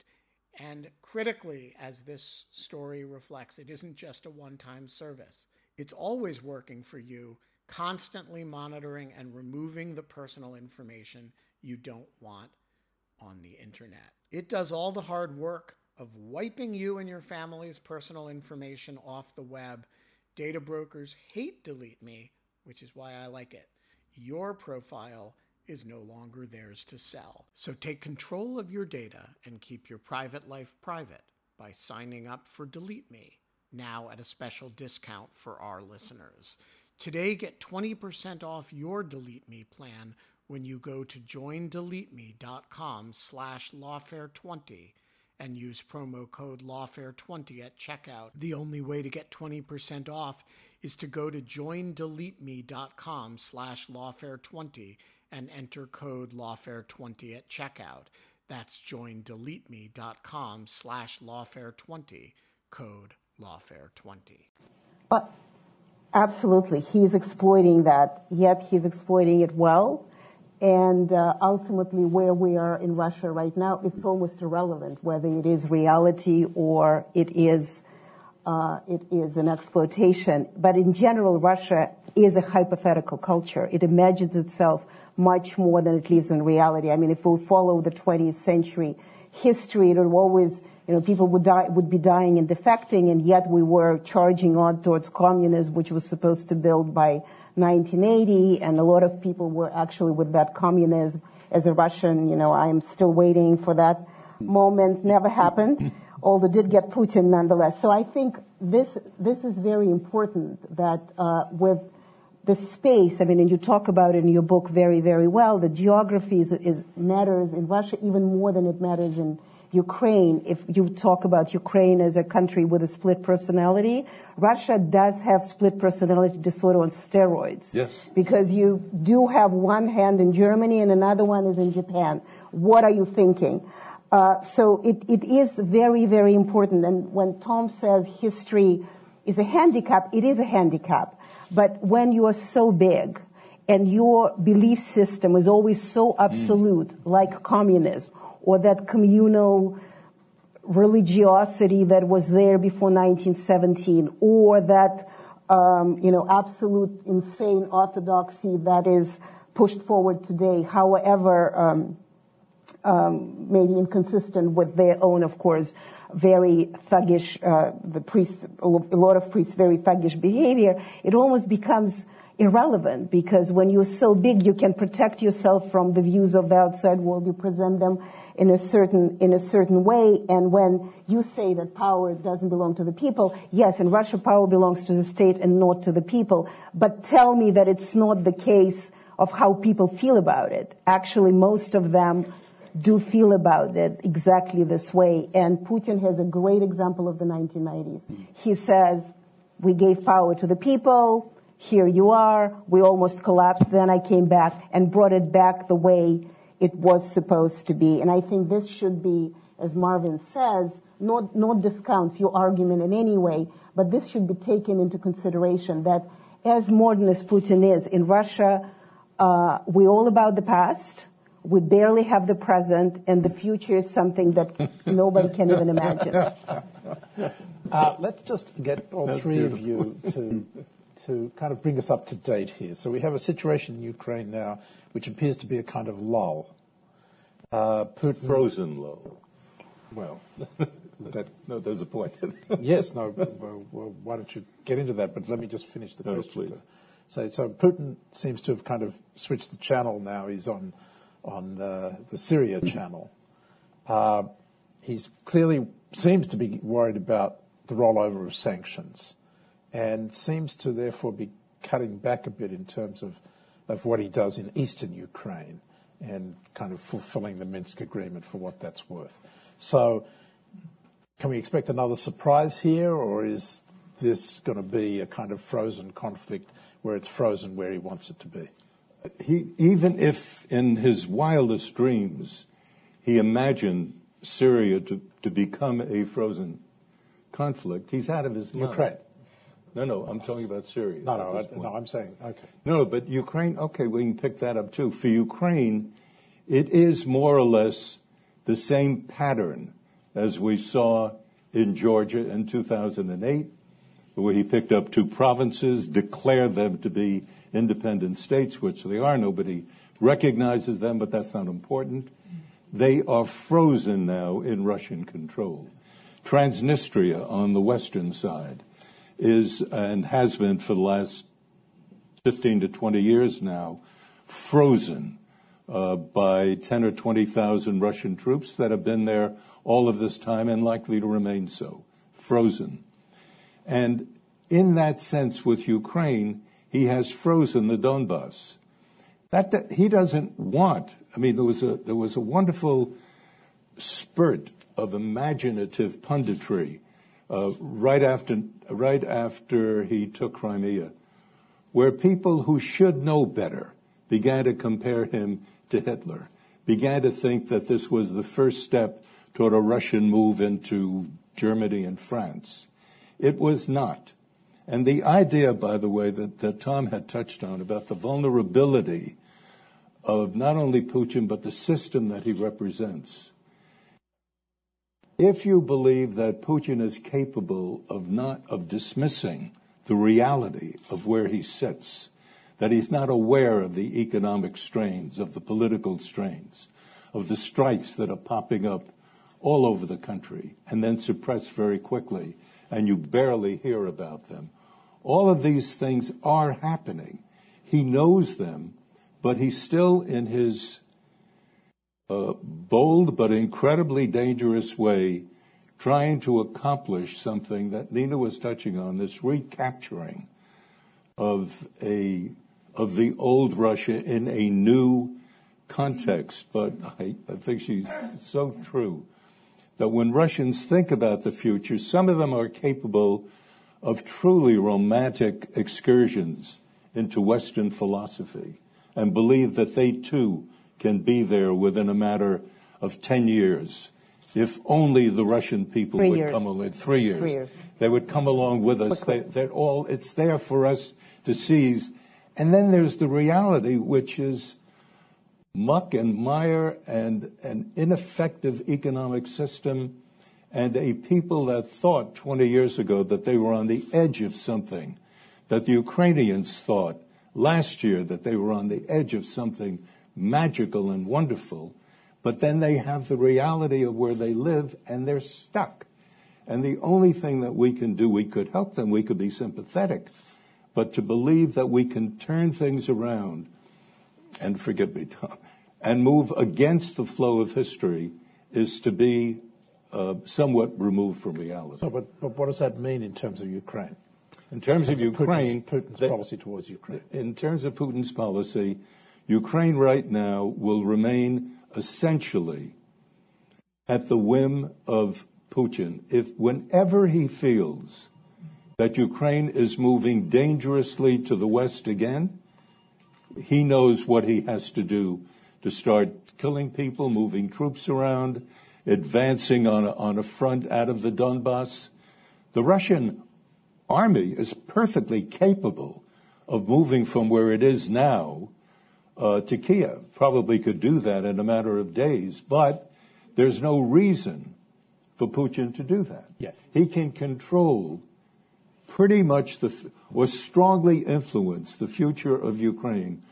And critically, as this story reflects, it isn't just a one-time service. It's always working for you, constantly monitoring and removing the personal information you don't want on the internet. It does all the hard work of wiping you and your family's personal information off the web. Data brokers hate Delete Me, which is why I like it. Your profile is no longer theirs to sell. So take control of your data and keep your private life private by signing up for Delete Me, now at a special discount for our listeners. Today, get twenty percent off your Delete Me plan when you go to joindeleteme.com slash lawfare20 and use promo code lawfare twenty at checkout. The only way to get twenty percent off is to go to joindeleteme.com slash lawfare20 and enter code lawfare twenty at checkout. That's joindeleteme.com slash lawfare20, code lawfare twenty. But absolutely, he's exploiting that, yet he's exploiting it well. And uh, ultimately, where we are in Russia right now, it's almost irrelevant whether it is reality or it is uh, it is an exploitation. But in general, Russia is a hypothetical culture. It imagines itself much more than it lives in reality. I mean, if we follow the twentieth century history, it would always, you know, people would die, would be dying and defecting, and yet we were charging on towards communism, which was supposed to build by nineteen eighty, and a lot of people were actually with that communism. As a Russian, you know, I'm still waiting for that moment. Never happened, although did get Putin nonetheless. So I think this this is very important that uh, with the space, I mean, and you talk about it in your book very, very well, the geography is, is matters in Russia even more than it matters in Ukraine. If you talk about Ukraine as a country with a split personality, Russia does have split personality disorder on steroids. Yes. Because you do have one hand in Germany and another one is in Japan. What are you thinking? Uh, so it, it is very, very important. And when Tom says history is a handicap, it is a handicap. But when you are so big and your belief system is always so absolute, mm. like communism, or that communal religiosity that was there before nineteen seventeen, or that, um, you know, absolute insane orthodoxy that is pushed forward today, however, um, um, maybe inconsistent with their own, of course, very thuggish, uh, the priests, a lot of priests, very thuggish behavior, it almost becomes irrelevant, because when you're so big, you can protect yourself from the views of the outside world. You present them in a certain in a certain way. And when you say that power doesn't belong to the people, yes, in Russia, power belongs to the state and not to the people. But tell me that it's not the case of how people feel about it. Actually, most of them do feel about it exactly this way. And Putin has a great example of the nineteen nineties. He says, we gave power to the people. Here you are. We almost collapsed. Then I came back and brought it back the way it was supposed to be. And I think this should be, as Marvin says, not, not discounts your argument in any way, but this should be taken into consideration that as modern as Putin is, in Russia, uh, we're all about the past. We barely have the present, and the future is something that nobody can even imagine. Uh, let's just get all That's three beautiful. of you to to kind of bring us up to date here. So we have a situation in Ukraine now which appears to be a kind of lull. Uh, Putin, Frozen lull. Well, that, no, there's a point. Yes, no, well, well, why don't you get into that, but let me just finish the no, question. Please. So, so Putin seems to have kind of switched the channel now. He's on on uh, the Syria channel. Uh, he's clearly seems to be worried about the rollover of sanctions, and seems to therefore be cutting back a bit in terms of, of what he does in eastern Ukraine and kind of fulfilling the Minsk agreement for what that's worth. So can we expect another surprise here, or is this going to be a kind of frozen conflict where it's frozen where he wants it to be? He, even if in his wildest dreams he imagined Syria to, to become a frozen conflict, he's out of his mind. Ukraine. No, no, I'm talking about Syria. No, no, I, no, I'm saying, okay. No, but Ukraine, okay, we can pick that up too. For Ukraine, it is more or less the same pattern as we saw in Georgia in two thousand eight, where he picked up two provinces, declared them to be independent states, which they are. Nobody recognizes them, but that's not important. They are frozen now in Russian control. Transnistria on the western side is, and has been for the last fifteen to twenty years now, frozen uh, by ten or twenty thousand Russian troops that have been there all of this time and likely to remain so, frozen. And in that sense with Ukraine, he has frozen the Donbass. That, that he doesn't want. I mean, there was a there was a wonderful spurt of imaginative punditry uh, right after right after he took Crimea, where people who should know better began to compare him to Hitler, began to think that this was the first step toward a Russian move into Germany and France. It was not. And the idea, by the way, that, that Tom had touched on about the vulnerability of not only Putin, but the system that he represents. If you believe that Putin is capable of not of dismissing the reality of where he sits, that he's not aware of the economic strains, of the political strains, of the strikes that are popping up all over the country and then suppressed very quickly, and you barely hear about them. All of these things are happening. He knows them, but he's still in his uh, bold but incredibly dangerous way trying to accomplish something that Nina was touching on, this recapturing of a of the old Russia in a new context. But I, I think she's so true that when Russians think about the future, some of them are capable of truly romantic excursions into Western philosophy and believe that they too can be there within a matter of ten years. If only the Russian people three would years. come along, three years, three years, they would come along with us. They, they're all, it's there for us to seize. And then there's the reality, which is muck and mire and an ineffective economic system and a people that thought twenty years ago that they were on the edge of something, that the Ukrainians thought last year that they were on the edge of something magical and wonderful, but then they have the reality of where they live and they're stuck. And the only thing that we can do, we could help them, we could be sympathetic, but to believe that we can turn things around, and forgive me, Tom, and move against the flow of history is to be uh, somewhat removed from reality. So, but, but what does that mean in terms of Ukraine? In terms of Ukraine, Putin's, Putin's they, policy towards Ukraine. In terms of Putin's policy, Ukraine right now will remain essentially at the whim of Putin. If whenever he feels that Ukraine is moving dangerously to the west again, he knows what he has to do to start killing people, moving troops around, advancing on a, on a front out of the Donbass. The Russian army is perfectly capable of moving from where it is now uh, to Kiev. Probably could do that in a matter of days, but there's no reason for Putin to do that. Yeah. He can control pretty much the, or strongly influence the future of Ukraine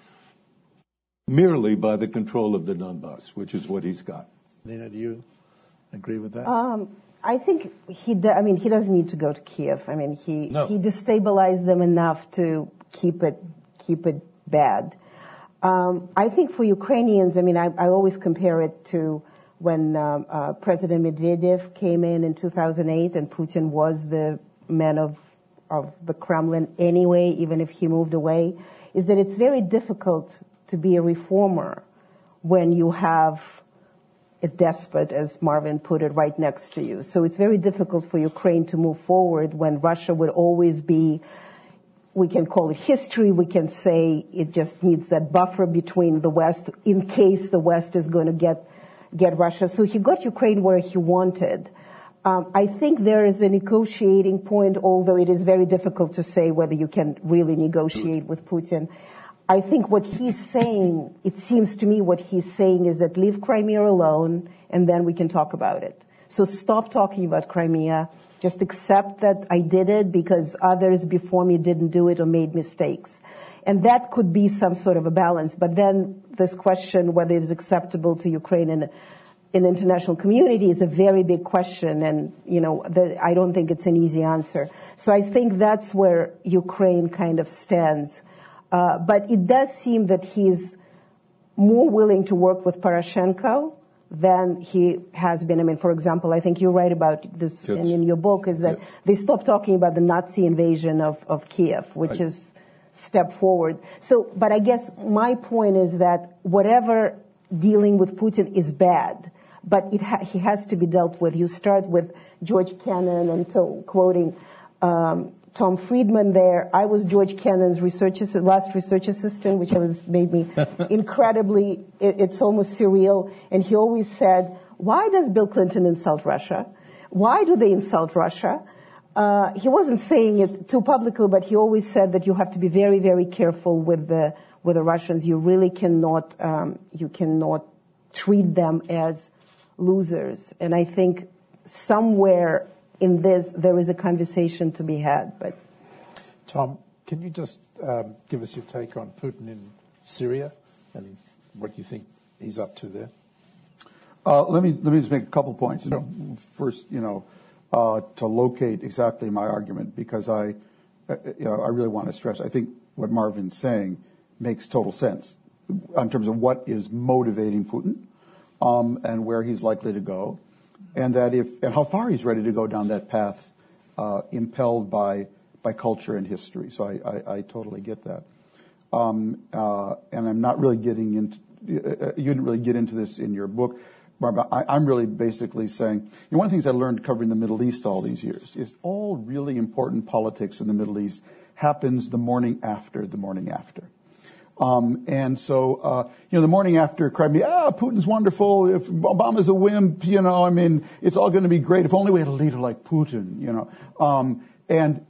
merely by the control of the Donbass, which is what he's got. Nina, do you agree with that? Um, I think he. Do, I mean, he doesn't need to go to Kiev. I mean, he No. he destabilized them enough to keep it keep it bad. Um, I think for Ukrainians, I mean, I, I always compare it to when um, uh, President Medvedev came in in two thousand eight, and Putin was the man of of the Kremlin anyway, even if he moved away. Is that it's very difficult to be a reformer when you have a despot, as Marvin put it, right next to you. So it's very difficult for Ukraine to move forward when Russia would always be, we can call it history, we can say it just needs that buffer between the West in case the West is going to get, get Russia. So he got Ukraine where he wanted. Um, I think there is a negotiating point, although it is very difficult to say whether you can really negotiate with Putin. I think what he's saying, it seems to me what he's saying is that leave Crimea alone and then we can talk about it. So stop talking about Crimea. Just accept that I did it because others before me didn't do it or made mistakes. And that could be some sort of a balance. But then this question, whether it's acceptable to Ukraine in, in the international community, is a very big question. And, you know, the, I don't think it's an easy answer. So I think that's where Ukraine kind of stands. Uh, but it does seem that he's more willing to work with Poroshenko than he has been. I mean, for example, I think you're right about this yes. in your book, is that yeah. they stopped talking about the Nazi invasion of, of Kiev, which right. is step forward. So, but I guess my point is that whatever dealing with Putin is bad, but it ha- he has to be dealt with. You start with George Kennan and to, quoting um, Tom Friedman there. I was George Kennan's research assist- last research assistant, which was made me incredibly, it, it's almost surreal. And he always said, why does Bill Clinton insult Russia? Why do they insult Russia? Uh, he wasn't saying it too publicly, but he always said that you have to be very, very careful with the with the Russians. You really cannot um, you cannot treat them as losers. And I think somewhere in this there is a conversation to be had. But Tom, can you just um, give us your take on Putin in Syria and what you think he's up to there? Uh, let me let me just make a couple points. You know, first, you know. Uh, to locate exactly my argument, because I, uh, you know, I really want to stress, I think what Marvin's saying makes total sense in terms of what is motivating Putin um, and where he's likely to go, and that if and how far he's ready to go down that path, uh, impelled by by culture and history. So I, I, I totally get that, um, uh, and I'm not really getting into. Uh, you didn't really get into this in your book. I, I'm really basically saying, you know, one of the things I learned covering the Middle East all these years is all really important politics in the Middle East happens the morning after the morning after. Um, and so, uh, you know, the morning after Crimea, ah, Putin's wonderful. If Obama's a wimp, you know, I mean, it's all going to be great. If only we had a leader like Putin, you know. Um, and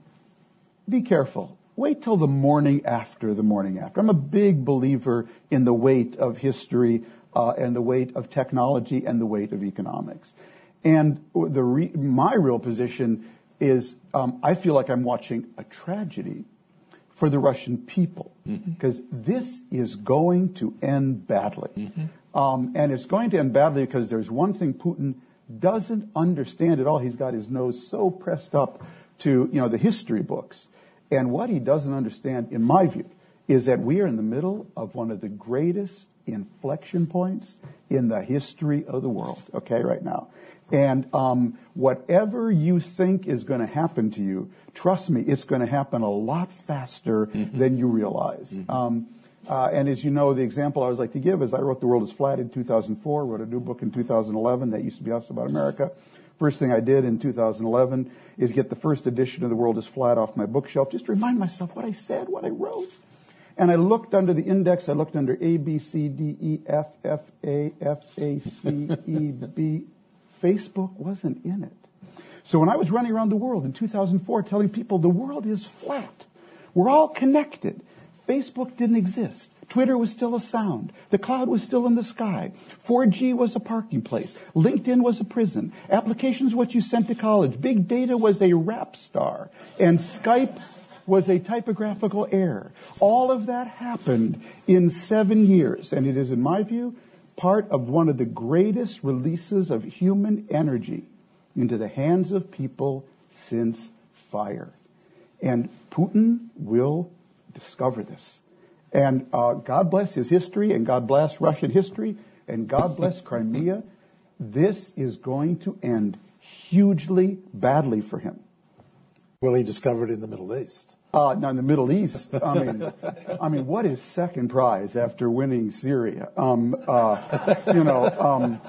be careful. Wait till the morning after the morning after. I'm a big believer in the weight of history, Uh, and the weight of technology and the weight of economics. And the re- my real position is um, I feel like I'm watching a tragedy for the Russian people, because mm-hmm. this is going to end badly. Mm-hmm. Um, and it's going to end badly because there's one thing Putin doesn't understand at all. He's got his nose so pressed up to, you know, the history books. And what he doesn't understand, in my view, is that we are in the middle of one of the greatest inflection points in the history of the world, okay, right now. And um, whatever you think is going to happen to you, trust me, it's going to happen a lot faster mm-hmm. than you realize. Mm-hmm. Um, uh, and as you know, the example I always like to give is I wrote The World is Flat in two thousand four, wrote a new book in two thousand eleven that used to be Us About America. First thing I did in two thousand eleven is get the first edition of The World is Flat off my bookshelf, just to remind myself what I said, what I wrote. And I looked under the index, I looked under A, B, C, D, E, F, F, A, F, A, C, E, B. Facebook wasn't in it. So when I was running around the world in two thousand four telling people the world is flat, we're all connected, Facebook didn't exist. Twitter was still a sound. The cloud was still in the sky. four G was a parking place. LinkedIn was a prison. Applications what you sent to college. Big data was a rap star. And Skype was a typographical error. All of that happened in seven years. And it is, in my view, part of one of the greatest releases of human energy into the hands of people since fire. And Putin will discover this. And uh, God bless his history, and God bless Russian history, and God bless Crimea. This is going to end hugely badly for him. Will he discover it in the Middle East? Uh, now, in the Middle East, I mean, I mean, what is second prize after winning Syria? Um, uh, you know, um,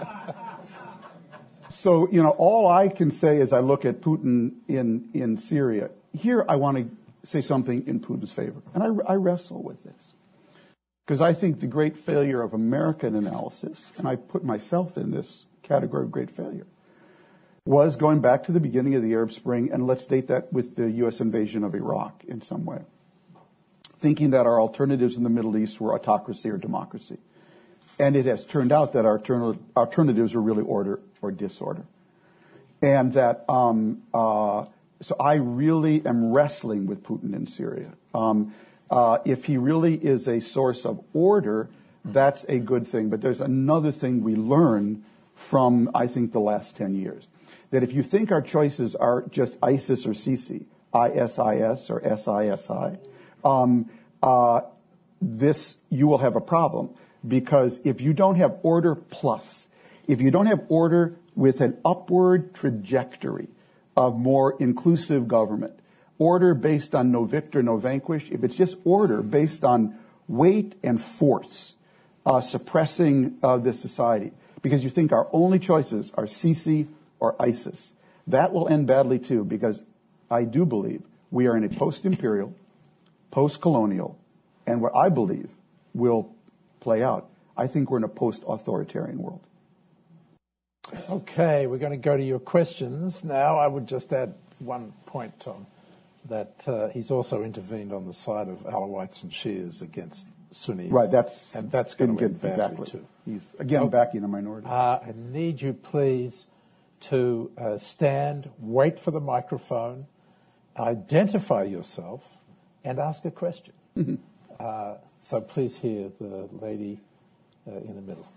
so, you know, all I can say as I look at Putin in, in Syria, here I want to say something in Putin's favor. And I, I wrestle with this. Because I think the great failure of American analysis, and I put myself in this category of great failure, was going back to the beginning of the Arab Spring, and let's date that with the U S invasion of Iraq in some way, thinking that our alternatives in the Middle East were autocracy or democracy. And it has turned out that our alternatives are really order or disorder. And that, um, uh, so I really am wrestling with Putin in Syria. Um, uh, if he really is a source of order, that's a good thing. But there's another thing we learn from, I think, the last ten years. That if you think our choices are just ISIS or Sisi, I S I S or S I S I, um, uh, this, you will have a problem. Because if you don't have order plus, if you don't have order with an upward trajectory of more inclusive government, order based on no victor, no vanquish, if it's just order based on weight and force, uh, suppressing uh, this society, because you think our only choices are Sisi or ISIS, that will end badly too, because I do believe we are in a post-imperial, post-colonial, and what I believe will play out, I think we're in a post-authoritarian world. Okay, we're going to go to your questions now. I would just add one point, Tom, that uh, he's also intervened on the side of Alawites and Shias against Sunnis. Right, that's and that's going to end badly exactly. too. He's again okay. backing a minority. Uh, I need you, please, to uh, stand, wait for the microphone, identify yourself, and ask a question. uh, so please hear the lady uh, in the middle.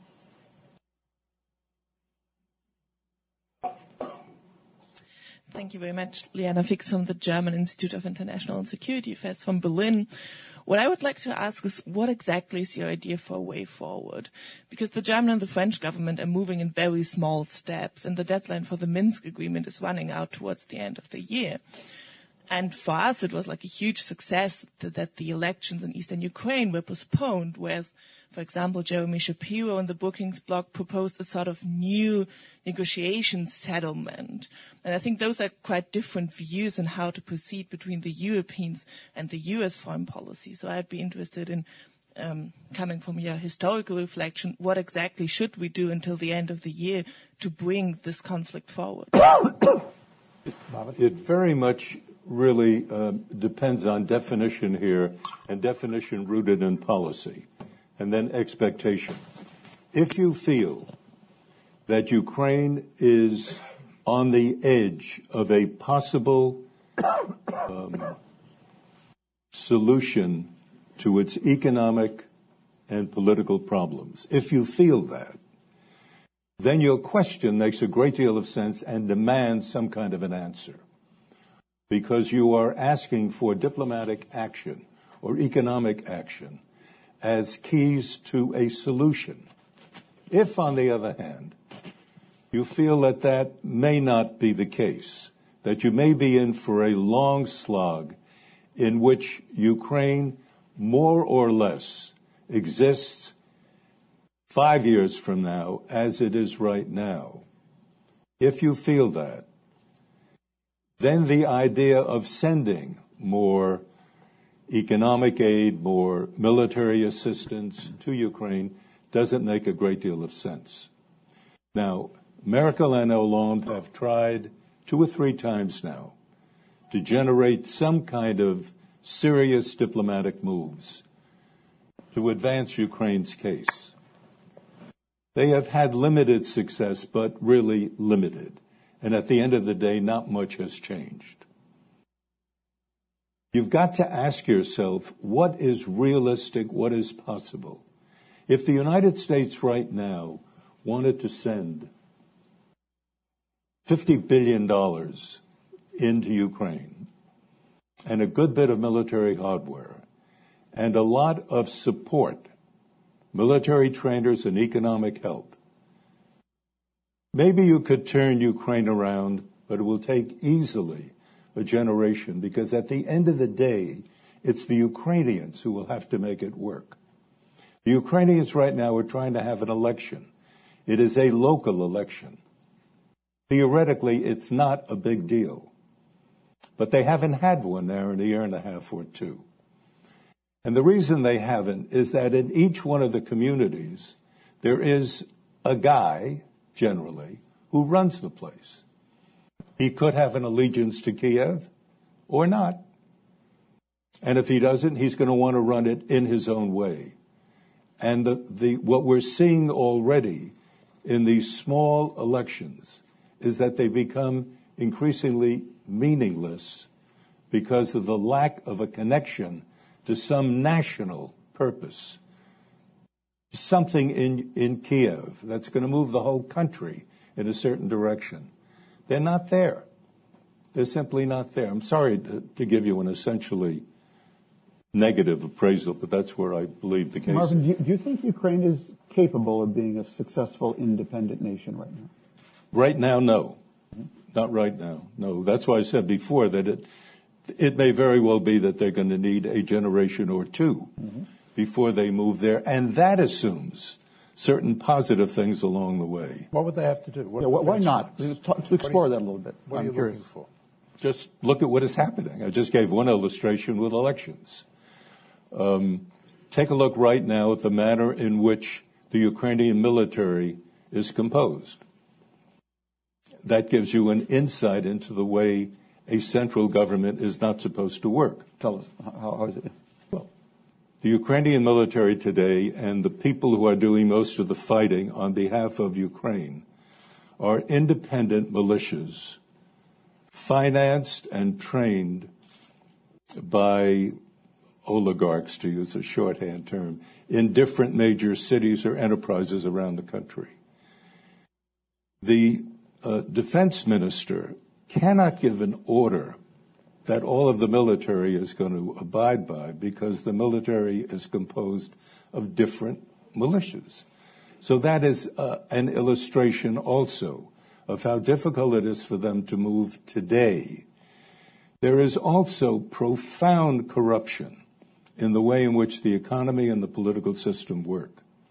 Thank you very much. Liana Fix from the German Institute of International and Security Affairs from Berlin. What I would like to ask is, what exactly is your idea for a way forward? Because the German and the French government are moving in very small steps, and the deadline for the Minsk agreement is running out towards the end of the year. And for us, it was like a huge success that, that the elections in eastern Ukraine were postponed, whereas, for example, Jeremy Shapiro in the Brookings blog proposed a sort of new negotiation settlement. And I think those are quite different views on how to proceed between the Europeans and the U S foreign policy. So I'd be interested in, um, coming from your historical reflection, what exactly should we do until the end of the year to bring this conflict forward? It very much really uh, depends on definition here, and definition rooted in policy, and then expectation. If you feel that Ukraine is on the edge of a possible um, solution to its economic and political problems, if you feel that, then your question makes a great deal of sense and demands some kind of an answer, because you are asking for diplomatic action or economic action as keys to a solution. If, on the other hand, you feel that that may not be the case, that you may be in for a long slog in which Ukraine more or less exists five years from now as it is right now, if you feel that, then the idea of sending more economic aid, more military assistance to Ukraine doesn't make a great deal of sense. Now, Merkel and Hollande have tried two or three times now to generate some kind of serious diplomatic moves to advance Ukraine's case. They have had limited success, but really limited. And at the end of the day, not much has changed. You've got to ask yourself, what is realistic, what is possible? If the United States right now wanted to send fifty billion dollars into Ukraine and a good bit of military hardware and a lot of support, military trainers and economic help, maybe you could turn Ukraine around, but it will take easily a generation, because at the end of the day, it's the Ukrainians who will have to make it work. The Ukrainians right now are trying to have an election. It is a local election. Theoretically, it's not a big deal. But they haven't had one there in a year and a half or two. And the reason they haven't is that in each one of the communities, there is a guy, generally, who runs the place. He could have an allegiance to Kiev or not. And if he doesn't, he's going to want to run it in his own way. And the, the, what we're seeing already in these small elections is that they become increasingly meaningless because of the lack of a connection to some national purpose. Something in, in Kiev that's going to move the whole country in a certain direction. They're not there. They're simply not there. I'm sorry to, to give you an essentially negative appraisal, but that's where I believe the case Marvin, is. do you, do you think Ukraine is capable of being a successful independent nation right now? Right now, no. Not right now, no. That's why I said before that it it may very well be that they're going to need a generation or two mm-hmm. before they move there, and that assumes certain positive things along the way. What would they have to do? What yeah, why not? To, to explore you, that a little bit. What I'm are you curious. looking for? Just look at what is happening. I just gave one illustration with elections. Um, take a look right now at the manner in which the Ukrainian military is composed. That gives you an insight into the way a central government is not supposed to work. Tell us, how, how is it? Well, the Ukrainian military today and the people who are doing most of the fighting on behalf of Ukraine are independent militias, financed and trained by oligarchs, to use a shorthand term, in different major cities or enterprises around the country. The uh, defense minister cannot give an order that all of the military is going to abide by because the military is composed of different militias. So that is uh, an illustration also of how difficult it is for them to move today. There is also profound corruption in the way in which the economy and the political system work.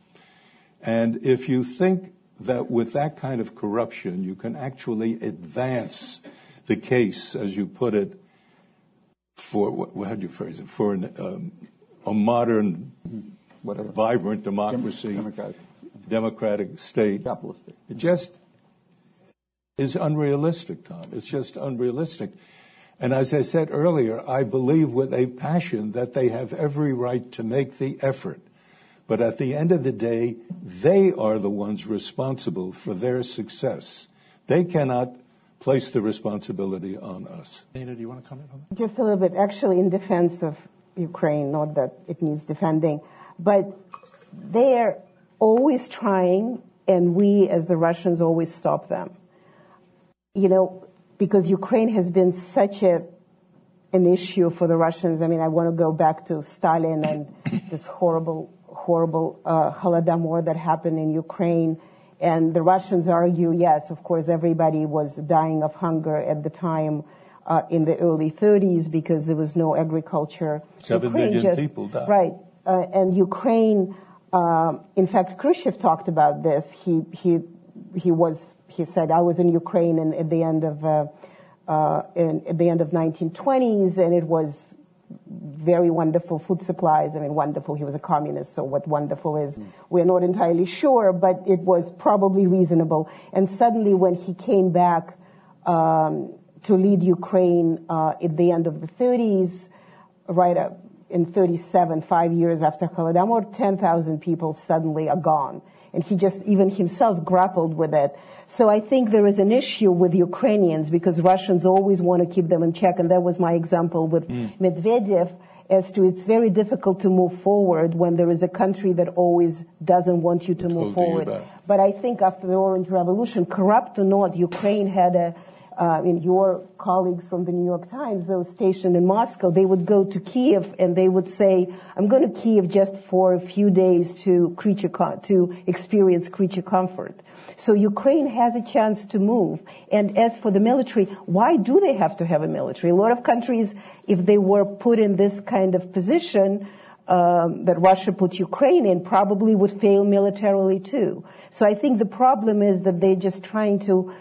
And if you think that with that kind of corruption, you can actually advance the case, as you put it, for, what, how do you phrase it, for an, um, a modern, Whatever. vibrant democracy, Democratic, democratic state. Capitalist state. It just is unrealistic, Tom. It's just unrealistic. And as I said earlier, I believe with a passion that they have every right to make the effort. But at the end of the day, they are the ones responsible for their success. They cannot place the responsibility on us. Nina, do you want to comment on that? Just a little bit, actually, in defense of Ukraine, not that it needs defending, but they're always trying, and we, as the Russians, always stop them. You know, because Ukraine has been such a an issue for the Russians. I mean, I want to go back to Stalin and this horrible, horrible uh, Holodomor that happened in Ukraine. And the Russians argue, yes, of course, everybody was dying of hunger at the time uh, in the early thirties because there was no agriculture. Seven Ukraine million just, people died. Right. Uh, and Ukraine, uh, in fact, Khrushchev talked about this. He, he, he was... He said, I was in Ukraine in, at the end of uh, uh, in, at the end of nineteen twenties, and it was very wonderful food supplies. I mean, wonderful. He was a communist, so what wonderful is, mm. we're not entirely sure, but it was probably reasonable. And suddenly, when he came back um, to lead Ukraine uh, at the end of the thirties, right up in thirty-seven, five years after Holodomor, ten thousand people suddenly are gone. And he just, even himself, grappled with it. So I think there is an issue with Ukrainians because Russians always want to keep them in check. And that was my example with mm. Medvedev as to it's very difficult to move forward when there is a country that always doesn't want you to move forward. But I think after the Orange Revolution, corrupt or not, Ukraine had a, uh, in your colleagues from the New York Times, those stationed in Moscow, they would go to Kiev and they would say, I'm going to Kiev just for a few days to creature com- to experience creature comfort. So Ukraine has a chance to move. And as for the military, why do they have to have a military? A lot of countries, if they were put in this kind of position um, that Russia put Ukraine in, probably would fail militarily too. So I think the problem is that they're just trying to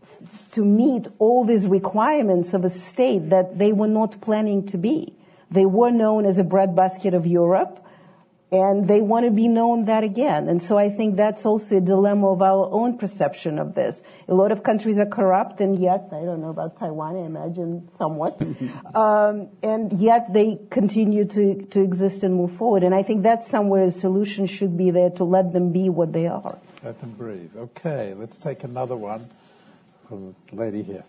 to meet all these requirements of a state that they were not planning to be. They were known as a breadbasket of Europe, and they want to be known that again. And so I think that's also a dilemma of our own perception of this. A lot of countries are corrupt, and yet, I don't know about Taiwan, I imagine somewhat, um, and yet they continue to, to exist and move forward. And I think that's somewhere a solution should be there to let them be what they are. Let them breathe. Okay, let's take another one. from the lady here.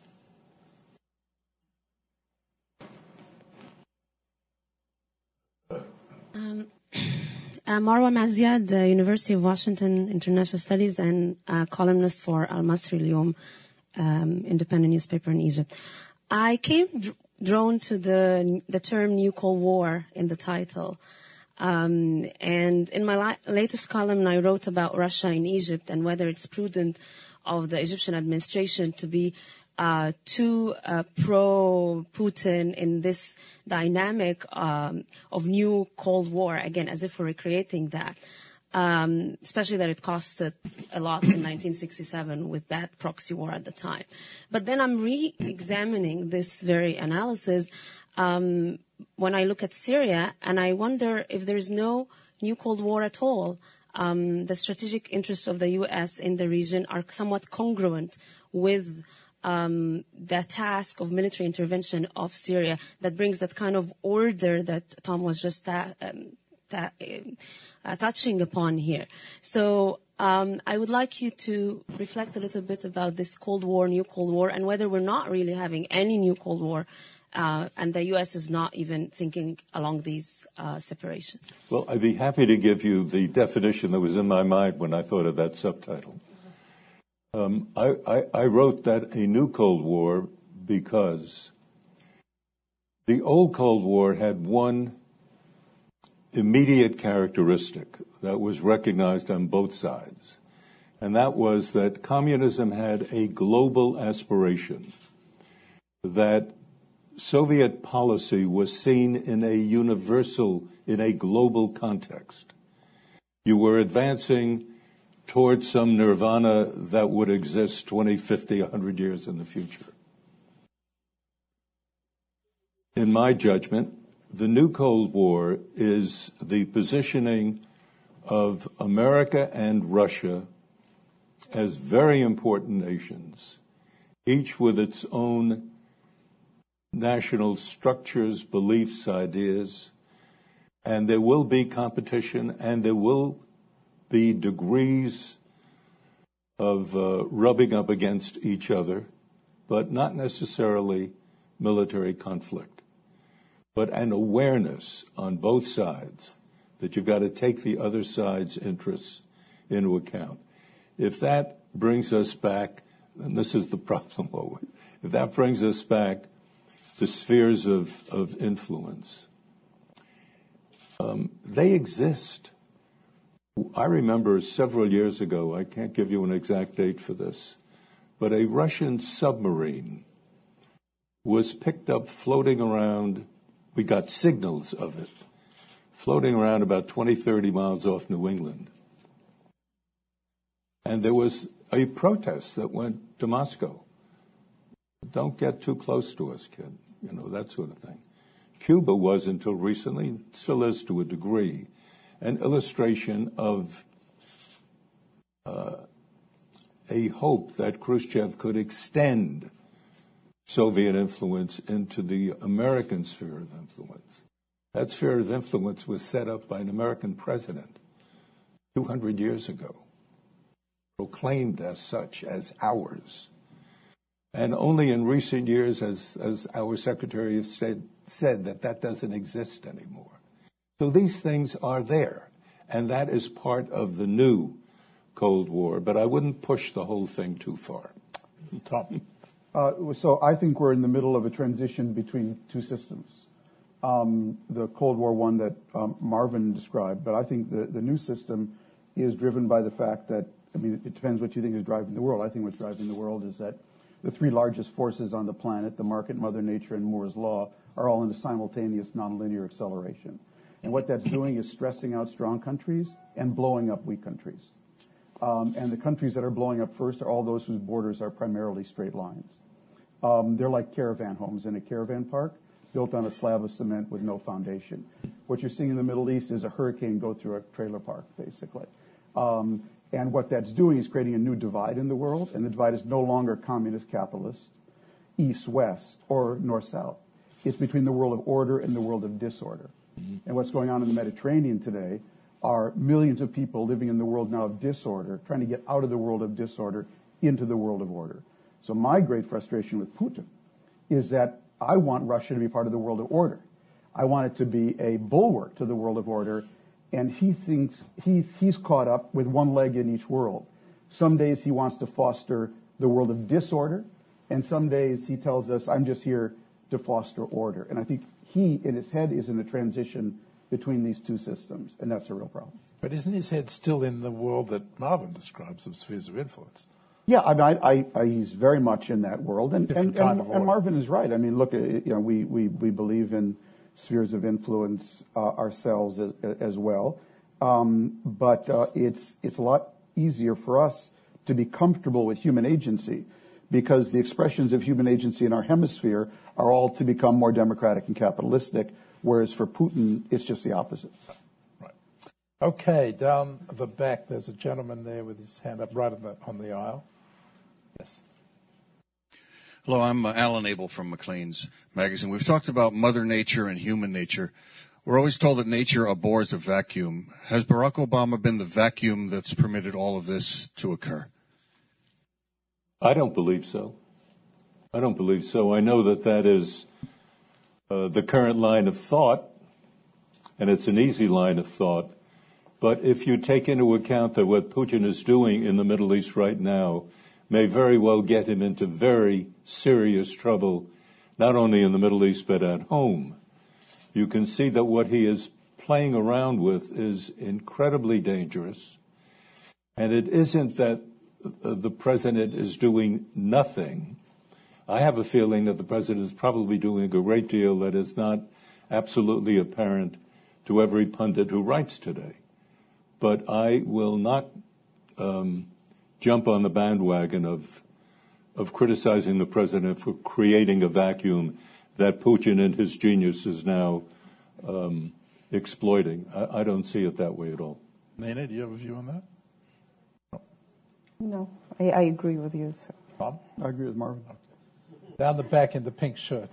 Um, uh, Marwa Maziad, the University of Washington International Studies, and uh, columnist for Al Masri Al-Yom, um, independent newspaper in Egypt. I came dr- drawn to the the term New Cold War in the title. Um, and in my la- latest column, I wrote about Russia in Egypt and whether it's prudent of the Egyptian administration to be uh, too uh, pro-Putin in this dynamic um, of new Cold War, again, as if we're recreating that, um, especially that it costed a lot in nineteen sixty-seven with that proxy war at the time. But then I'm re-examining this very analysis um, when I look at Syria, and I wonder if there's no new Cold War at all. Um, the strategic interests of the U S in the region are somewhat congruent with um, the task of military intervention of Syria that brings that kind of order that Tom was just ta- um, ta- uh, touching upon here. So um, I would like you to reflect a little bit about this Cold War, new Cold War, and whether we're not really having any new Cold War. Uh, and the U S is not even thinking along these uh, separations. Well, I'd be happy to give you the definition that was in my mind when I thought of that subtitle. Um, I, I, I wrote that a new Cold War because the old Cold War had one immediate characteristic that was recognized on both sides, and that was that communism had a global aspiration, that Soviet policy was seen in a universal, in a global context. You were advancing towards some nirvana that would exist twenty, fifty, one hundred years in the future. In my judgment, the new Cold War is the positioning of America and Russia as very important nations, each with its own national structures, beliefs, ideas, and there will be competition and there will be degrees of uh, rubbing up against each other, but not necessarily military conflict, but an awareness on both sides that you've got to take the other side's interests into account. If that brings us back, and this is the problem, Owen, if that brings us back the spheres of, of influence, um, they exist. I remember several years ago, I can't give you an exact date for this, but a Russian submarine was picked up floating around, we got signals of it, floating around about twenty, thirty miles off New England. And there was a protest that went to Moscow. Don't get too close to us, kid. You know, that sort of thing. Cuba was, until recently, still is to a degree, an illustration of uh, a hope that Khrushchev could extend Soviet influence into the American sphere of influence. That sphere of influence was set up by an American president two hundred years ago, proclaimed as such as ours. And only in recent years has, as our Secretary of State said, that that doesn't exist anymore. So these things are there, and that is part of the new Cold War, but I wouldn't push the whole thing too far. Tom? Uh, so I think we're in the middle of a transition between two systems. Um, the Cold War one that um, Marvin described, but I think the, the new system is driven by the fact that, I mean, it depends what you think is driving the world. I think what's driving the world is that the three largest forces on the planet, the market, Mother Nature, and Moore's Law, are all in a simultaneous nonlinear acceleration. And what that's doing is stressing out strong countries and blowing up weak countries. Um, and the countries that are blowing up first are all those whose borders are primarily straight lines. Um, they're like caravan homes in a caravan park built on a slab of cement with no foundation. What you're seeing in the Middle East is a hurricane go through a trailer park, basically. Um, And what that's doing is creating a new divide in the world, and the divide is no longer communist capitalist, east-west, or north-south. It's between the world of order and the world of disorder. Mm-hmm. And what's going on in the Mediterranean today are millions of people living in the world now of disorder, trying to get out of the world of disorder into the world of order. So my great frustration with Putin is that I want Russia to be part of the world of order. I want it to be a bulwark to the world of order, and he thinks he's, he's caught up with one leg in each world. Some days he wants to foster the world of disorder, and some days he tells us, I'm just here to foster order. And I think he, in his head, is in a transition between these two systems, and that's a real problem. But isn't his head still in the world that Marvin describes of spheres of influence? Yeah, I, I, I, he's very much in that world, and and, and, and Marvin is right. I mean, look, you know, we we, we believe in spheres of influence uh, ourselves as, as well, um, but uh, it's it's a lot easier for us to be comfortable with human agency, because the expressions of human agency in our hemisphere are all to become more democratic and capitalistic, whereas for Putin, it's just the opposite. Right. Okay, down the back, there's a gentleman there with his hand up right on the, on the aisle. Yes. Hello, I'm uh, Alan Abel from Maclean's magazine. We've talked about Mother Nature and human nature. We're always told that nature abhors a vacuum. Has Barack Obama been the vacuum that's permitted all of this to occur? I don't believe so. I don't believe so. I know that that is uh, the current line of thought, and it's an easy line of thought. But if you take into account that what Putin is doing in the Middle East right now may very well get him into very serious trouble, not only in the Middle East but at home, you can see that what he is playing around with is incredibly dangerous. And it isn't that the president is doing nothing. I have a feeling that the president is probably doing a great deal that is not absolutely apparent to every pundit who writes today. But I will not um, jump on the bandwagon of of criticizing the president for creating a vacuum that Putin and his genius is now um, exploiting. I, I don't see it that way at all. Nina, do you have a view on that? No, I, I agree with you, sir. Tom? I agree with Marvin. Down the back in the pink shirt.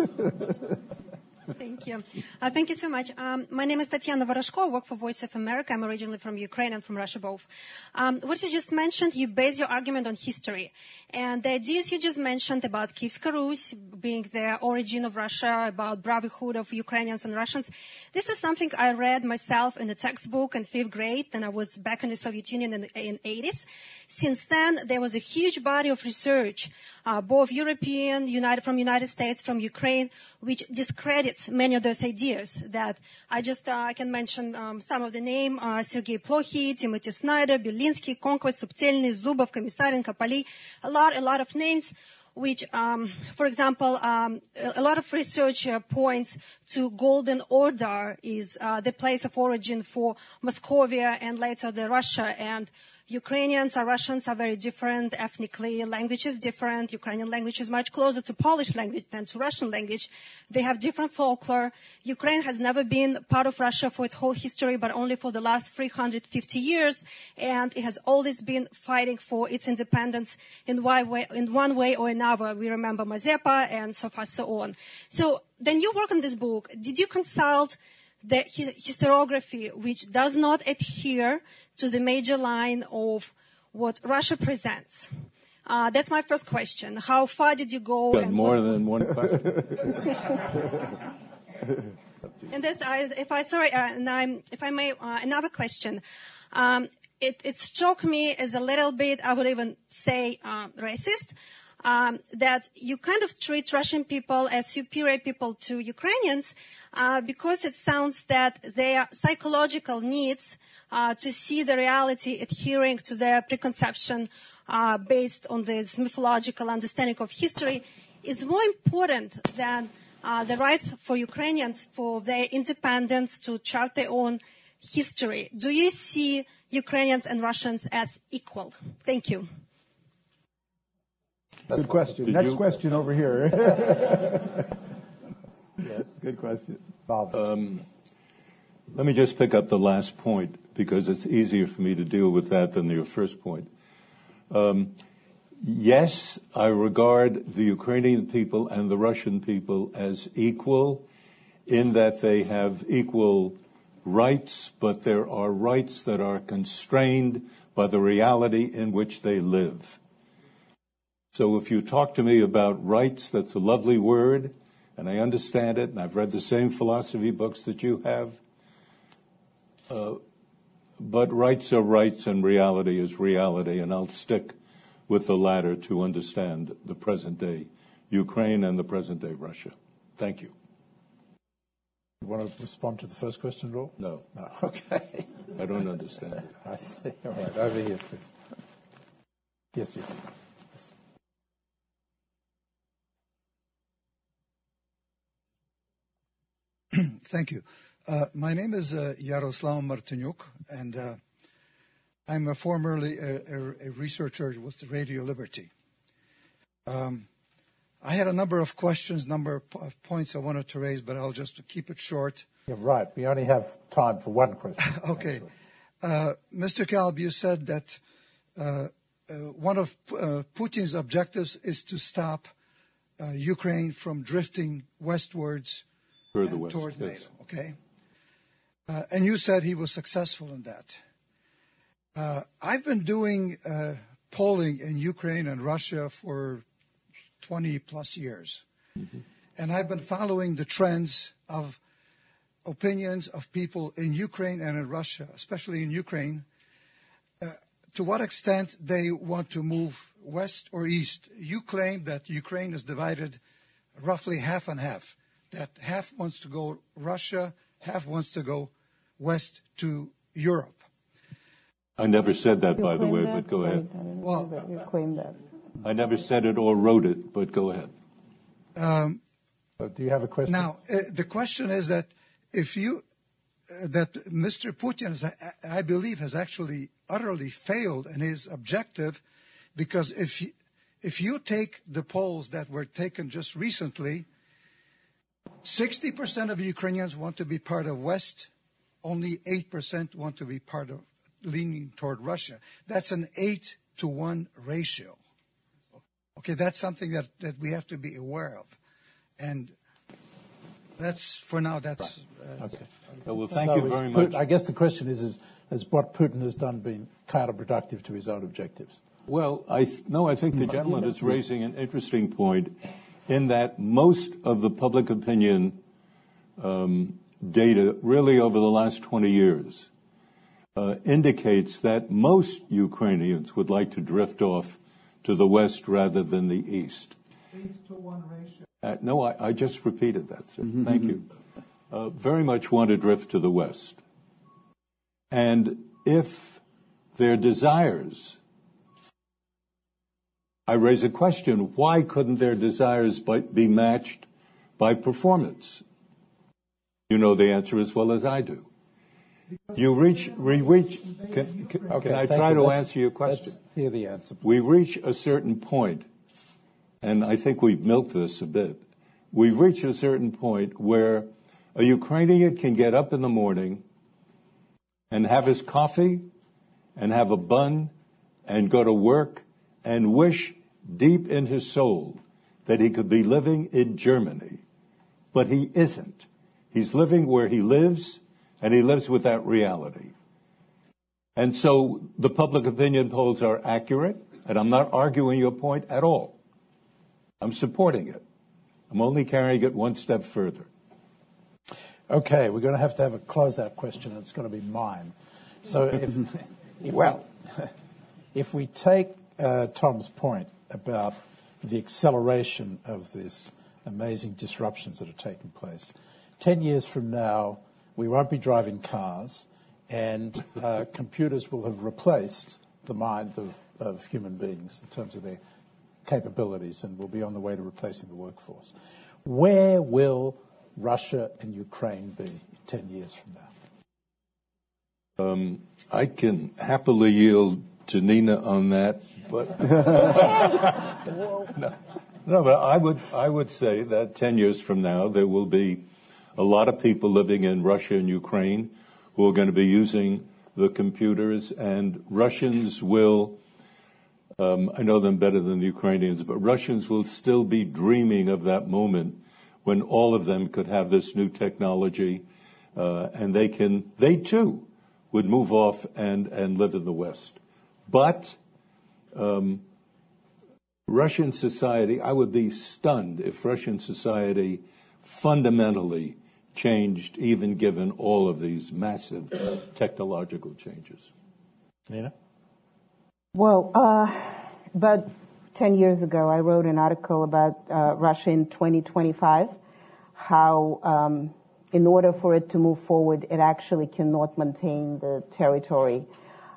Thank you. Uh, thank you so much. Um, my name is Tatiana Voroshko. I work for Voice of America. I'm originally from Ukraine and from Russia both. Um, what you just mentioned, you base your argument on history. And the ideas you just mentioned about Kiev Rus being the origin of Russia, about brotherhood of Ukrainians and Russians, this is something I read myself in a textbook in fifth grade, and I was back in the Soviet Union in the in eighties. Since then, there was a huge body of research, uh, both European, United, from United States, from Ukraine, which discredits many of those ideas that I just, uh, I can mention um, some of the name, uh, Sergei Plokhy, Timothy Snyder, Belinsky, Conquest, Subtelny, Zubov, Komisarenko, Pali, a lot, a lot of names, which, um, for example, um, a lot of research uh, points to Golden Order is uh, the place of origin for Moscovia and later the Russia, and Ukrainians or Russians are very different ethnically. Language is different. Ukrainian language is much closer to Polish language than to Russian language. They have different folklore. Ukraine has never been part of Russia for its whole history, but only for the last three hundred fifty years. And it has always been fighting for its independence in one way, in one way or another. We remember Mazepa and so far so on. So then you work on this book. Did you consult the historiography, which does not adhere to the major line of what Russia presents? Uh, that's my first question. How far did you go? Got and more what... than one question. And this, uh, if I sorry, uh, and I'm, if I may, uh, another question. Um, it, it struck me as a little bit, I would even say, uh, racist. Um, that you kind of treat Russian people as superior people to Ukrainians uh, because it sounds that their psychological needs uh, to see the reality adhering to their preconception uh, based on this mythological understanding of history is more important than uh, the rights for Ukrainians for their independence to chart their own history. Do you see Ukrainians and Russians as equal? Thank you. Good question. Did Next you? question over here. Yes, good question. Um, let me just pick up the last point because it's easier for me to deal with that than your first point. Um, yes, I regard the Ukrainian people and the Russian people as equal in that they have equal rights, but there are rights that are constrained by the reality in which they live. So if you talk to me about rights, that's a lovely word, and I understand it, and I've read the same philosophy books that you have. Uh, but rights are rights, and reality is reality, and I'll stick with the latter to understand the present-day Ukraine and the present-day Russia. Thank you. You want to respond to the first question at all? No. No, okay. I don't understand it. I see. All right, over here, please. Yes, you. Yes. Thank you. Uh, my name is uh, Yaroslav Martinyuk, and uh, I'm a formerly a, a, a researcher with Radio Liberty. Um, I had a number of questions, number of points I wanted to raise, but I'll just keep it short. You're right. We only have time for one question. Okay. Uh, Mister Kalb, you said that uh, uh, one of uh, Putin's objectives is to stop uh, Ukraine from drifting westwards Further west, toward yes. NATO. Okay. Uh, and you said he was successful in that. Uh, I've been doing uh, polling in Ukraine and Russia for twenty plus years. Mm-hmm. And I've been following the trends of opinions of people in Ukraine and in Russia, especially in Ukraine, uh, to what extent they want to move west or east. You claim that Ukraine is divided roughly half and half, that half wants to go Russia, half wants to go west to Europe. I never said that, by the way, that? but go ahead. Well, you claim that. I never said it or wrote it, but go ahead. Um, so do you have a question? Now, uh, the question is that if you, uh, that Mister Putin, is, I, I believe, has actually utterly failed in his objective, because if you, if you take the polls that were taken just recently, sixty percent of Ukrainians want to be part of West, only eight percent want to be part of, leaning toward Russia. That's an eight to one ratio. Okay, that's something that, that we have to be aware of. And that's, for now, that's... Uh, okay. Well, thank so you very much. Putin, I guess the question is, is, has what Putin has done been counterproductive to his own objectives? Well, I th- no, I think the gentleman is raising an interesting point in that most of the public opinion um, data, really over the last twenty years, uh, indicates that most Ukrainians would like to drift off to the west rather than the east. Eight to one ratio. Uh, no, I, I just repeated that, sir. Mm-hmm. Thank you. Uh, very much want to drift to the west. And if their desires, I raise a question, why couldn't their desires be matched by performance? You know the answer as well as I do. You reach, we reach, can, can, okay, can I try you. to let's, answer your question? Let's hear the answer, please. We reach a certain point, and I think we've milked this a bit. We've reached a certain point where a Ukrainian can get up in the morning and have his coffee and have a bun and go to work and wish deep in his soul that he could be living in Germany. But he isn't. He's living where he lives, and he lives with that reality. And so the public opinion polls are accurate, and I'm not arguing your point at all. I'm supporting it. I'm only carrying it one step further. Okay, we're going to have to have a closeout question, and it's going to be mine. So if, if well, we, if we take uh, Tom's point about the acceleration of these amazing disruptions that are taking place, ten years from now, we won't be driving cars, and uh, computers will have replaced the mind of, of human beings in terms of their capabilities, and will be on the way to replacing the workforce. Where will Russia and Ukraine be ten years from now? Um, I can happily yield to Nina on that, but no, no, but I would I would say that ten years from now there will be a lot of people living in Russia and Ukraine who are going to be using the computers, and Russians will. Um, I know them better than the Ukrainians, but Russians will still be dreaming of that moment when all of them could have this new technology, uh, and they can, they too would move off and, and live in the West. But um, Russian society, I would be stunned if Russian society fundamentally changed, even given all of these massive technological changes. Nina? Well, uh, about ten years ago, I wrote an article about uh, Russia in twenty twenty-five, how um, in order for it to move forward, it actually cannot maintain the territory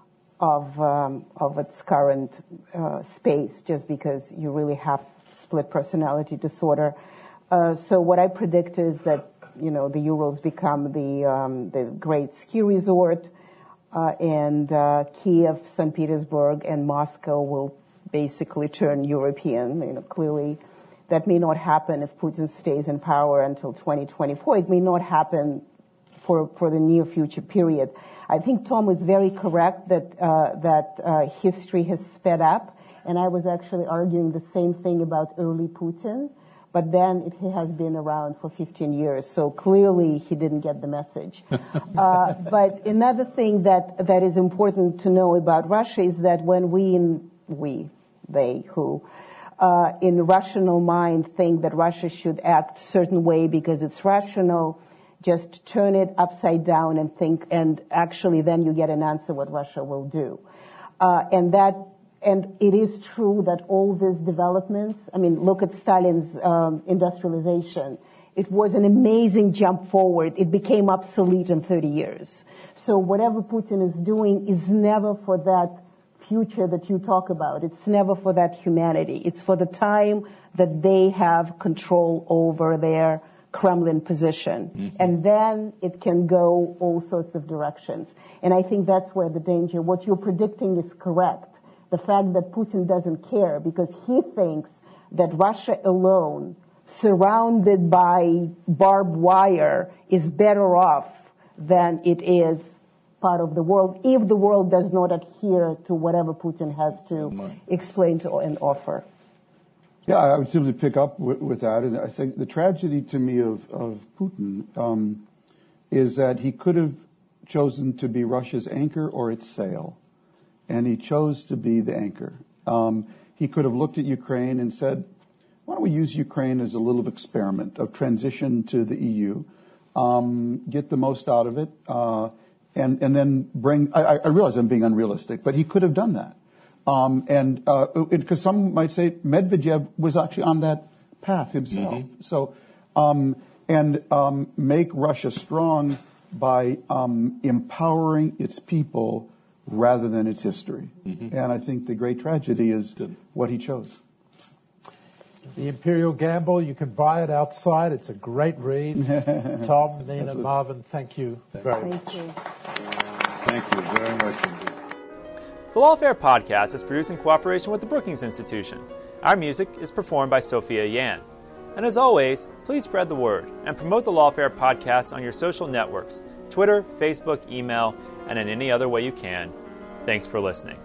of um, of its current uh, space, just because you really have split personality disorder. Uh, so what I predict is that, you know, the Urals become the um, the great ski resort, uh, and uh, Kiev, Saint Petersburg, and Moscow will basically turn European. You know, clearly, that may not happen if Putin stays in power until twenty twenty-four. It may not happen for for the near future period. I think Tom was very correct that uh, that uh, history has sped up, and I was actually arguing the same thing about early Putin. But then it has been around for fifteen years, so clearly he didn't get the message. uh, but another thing that, that is important to know about Russia is that when we, in, we, they, who, uh, in rational mind think that Russia should act certain way because it's rational, just turn it upside down and think, and actually then you get an answer what Russia will do. Uh, and that And it is true that all these developments, I mean, look at Stalin's um, industrialization. It was an amazing jump forward. It became obsolete in thirty years. So whatever Putin is doing is never for that future that you talk about. It's never for that humanity. It's for the time that they have control over their Kremlin position. Mm-hmm. And then it can go all sorts of directions. And I think that's where the danger, what you're predicting is correct. The fact that Putin doesn't care because he thinks that Russia alone, surrounded by barbed wire, is better off than it is part of the world, if the world does not adhere to whatever Putin has to explain to and offer. Yeah, I would simply pick up with, with that. And I think the tragedy to me of, of Putin um, is that he could have chosen to be Russia's anchor or its sail. And he chose to be the anchor. Um, he could have looked at Ukraine and said, why don't we use Ukraine as a little experiment of transition to the E U, um, get the most out of it, uh, and, and then bring, I, I realize I'm being unrealistic, but he could have done that. Um, and because uh, some might say Medvedev was actually on that path himself. Mm-hmm. So, um, and um, make Russia strong by um, empowering its people rather than its history. Mm-hmm. And I think the great tragedy is what he chose. The Imperial Gamble, you can buy it outside. It's a great read. Tom, Nina, Marvin, thank you very much. Thank you. Thank you very much indeed. The Lawfare podcast is produced in cooperation with the Brookings Institution. Our music is performed by Sophia Yan. And as always, please spread the word and promote the Lawfare podcast on your social networks, Twitter, Facebook, email, and in any other way you can. Thanks for listening.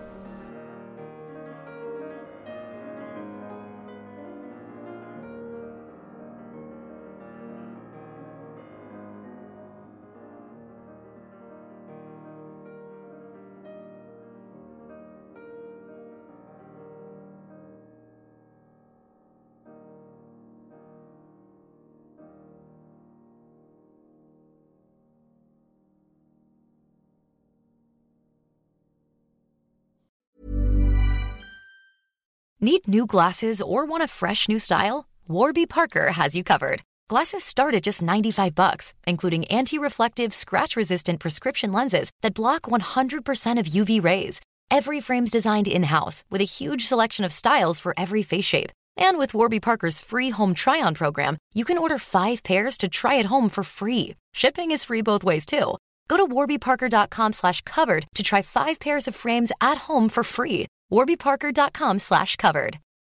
Need new glasses or want a fresh new style? Warby Parker has you covered. Glasses start at just ninety-five bucks, including anti-reflective, scratch-resistant prescription lenses that block one hundred percent of U V rays. Every frame's designed in-house with a huge selection of styles for every face shape. And with Warby Parker's free home try-on program, you can order five pairs to try at home for free. Shipping is free both ways, too. Go to warbyparker.com slash covered to try five pairs of frames at home for free. warbyparker.com slash covered.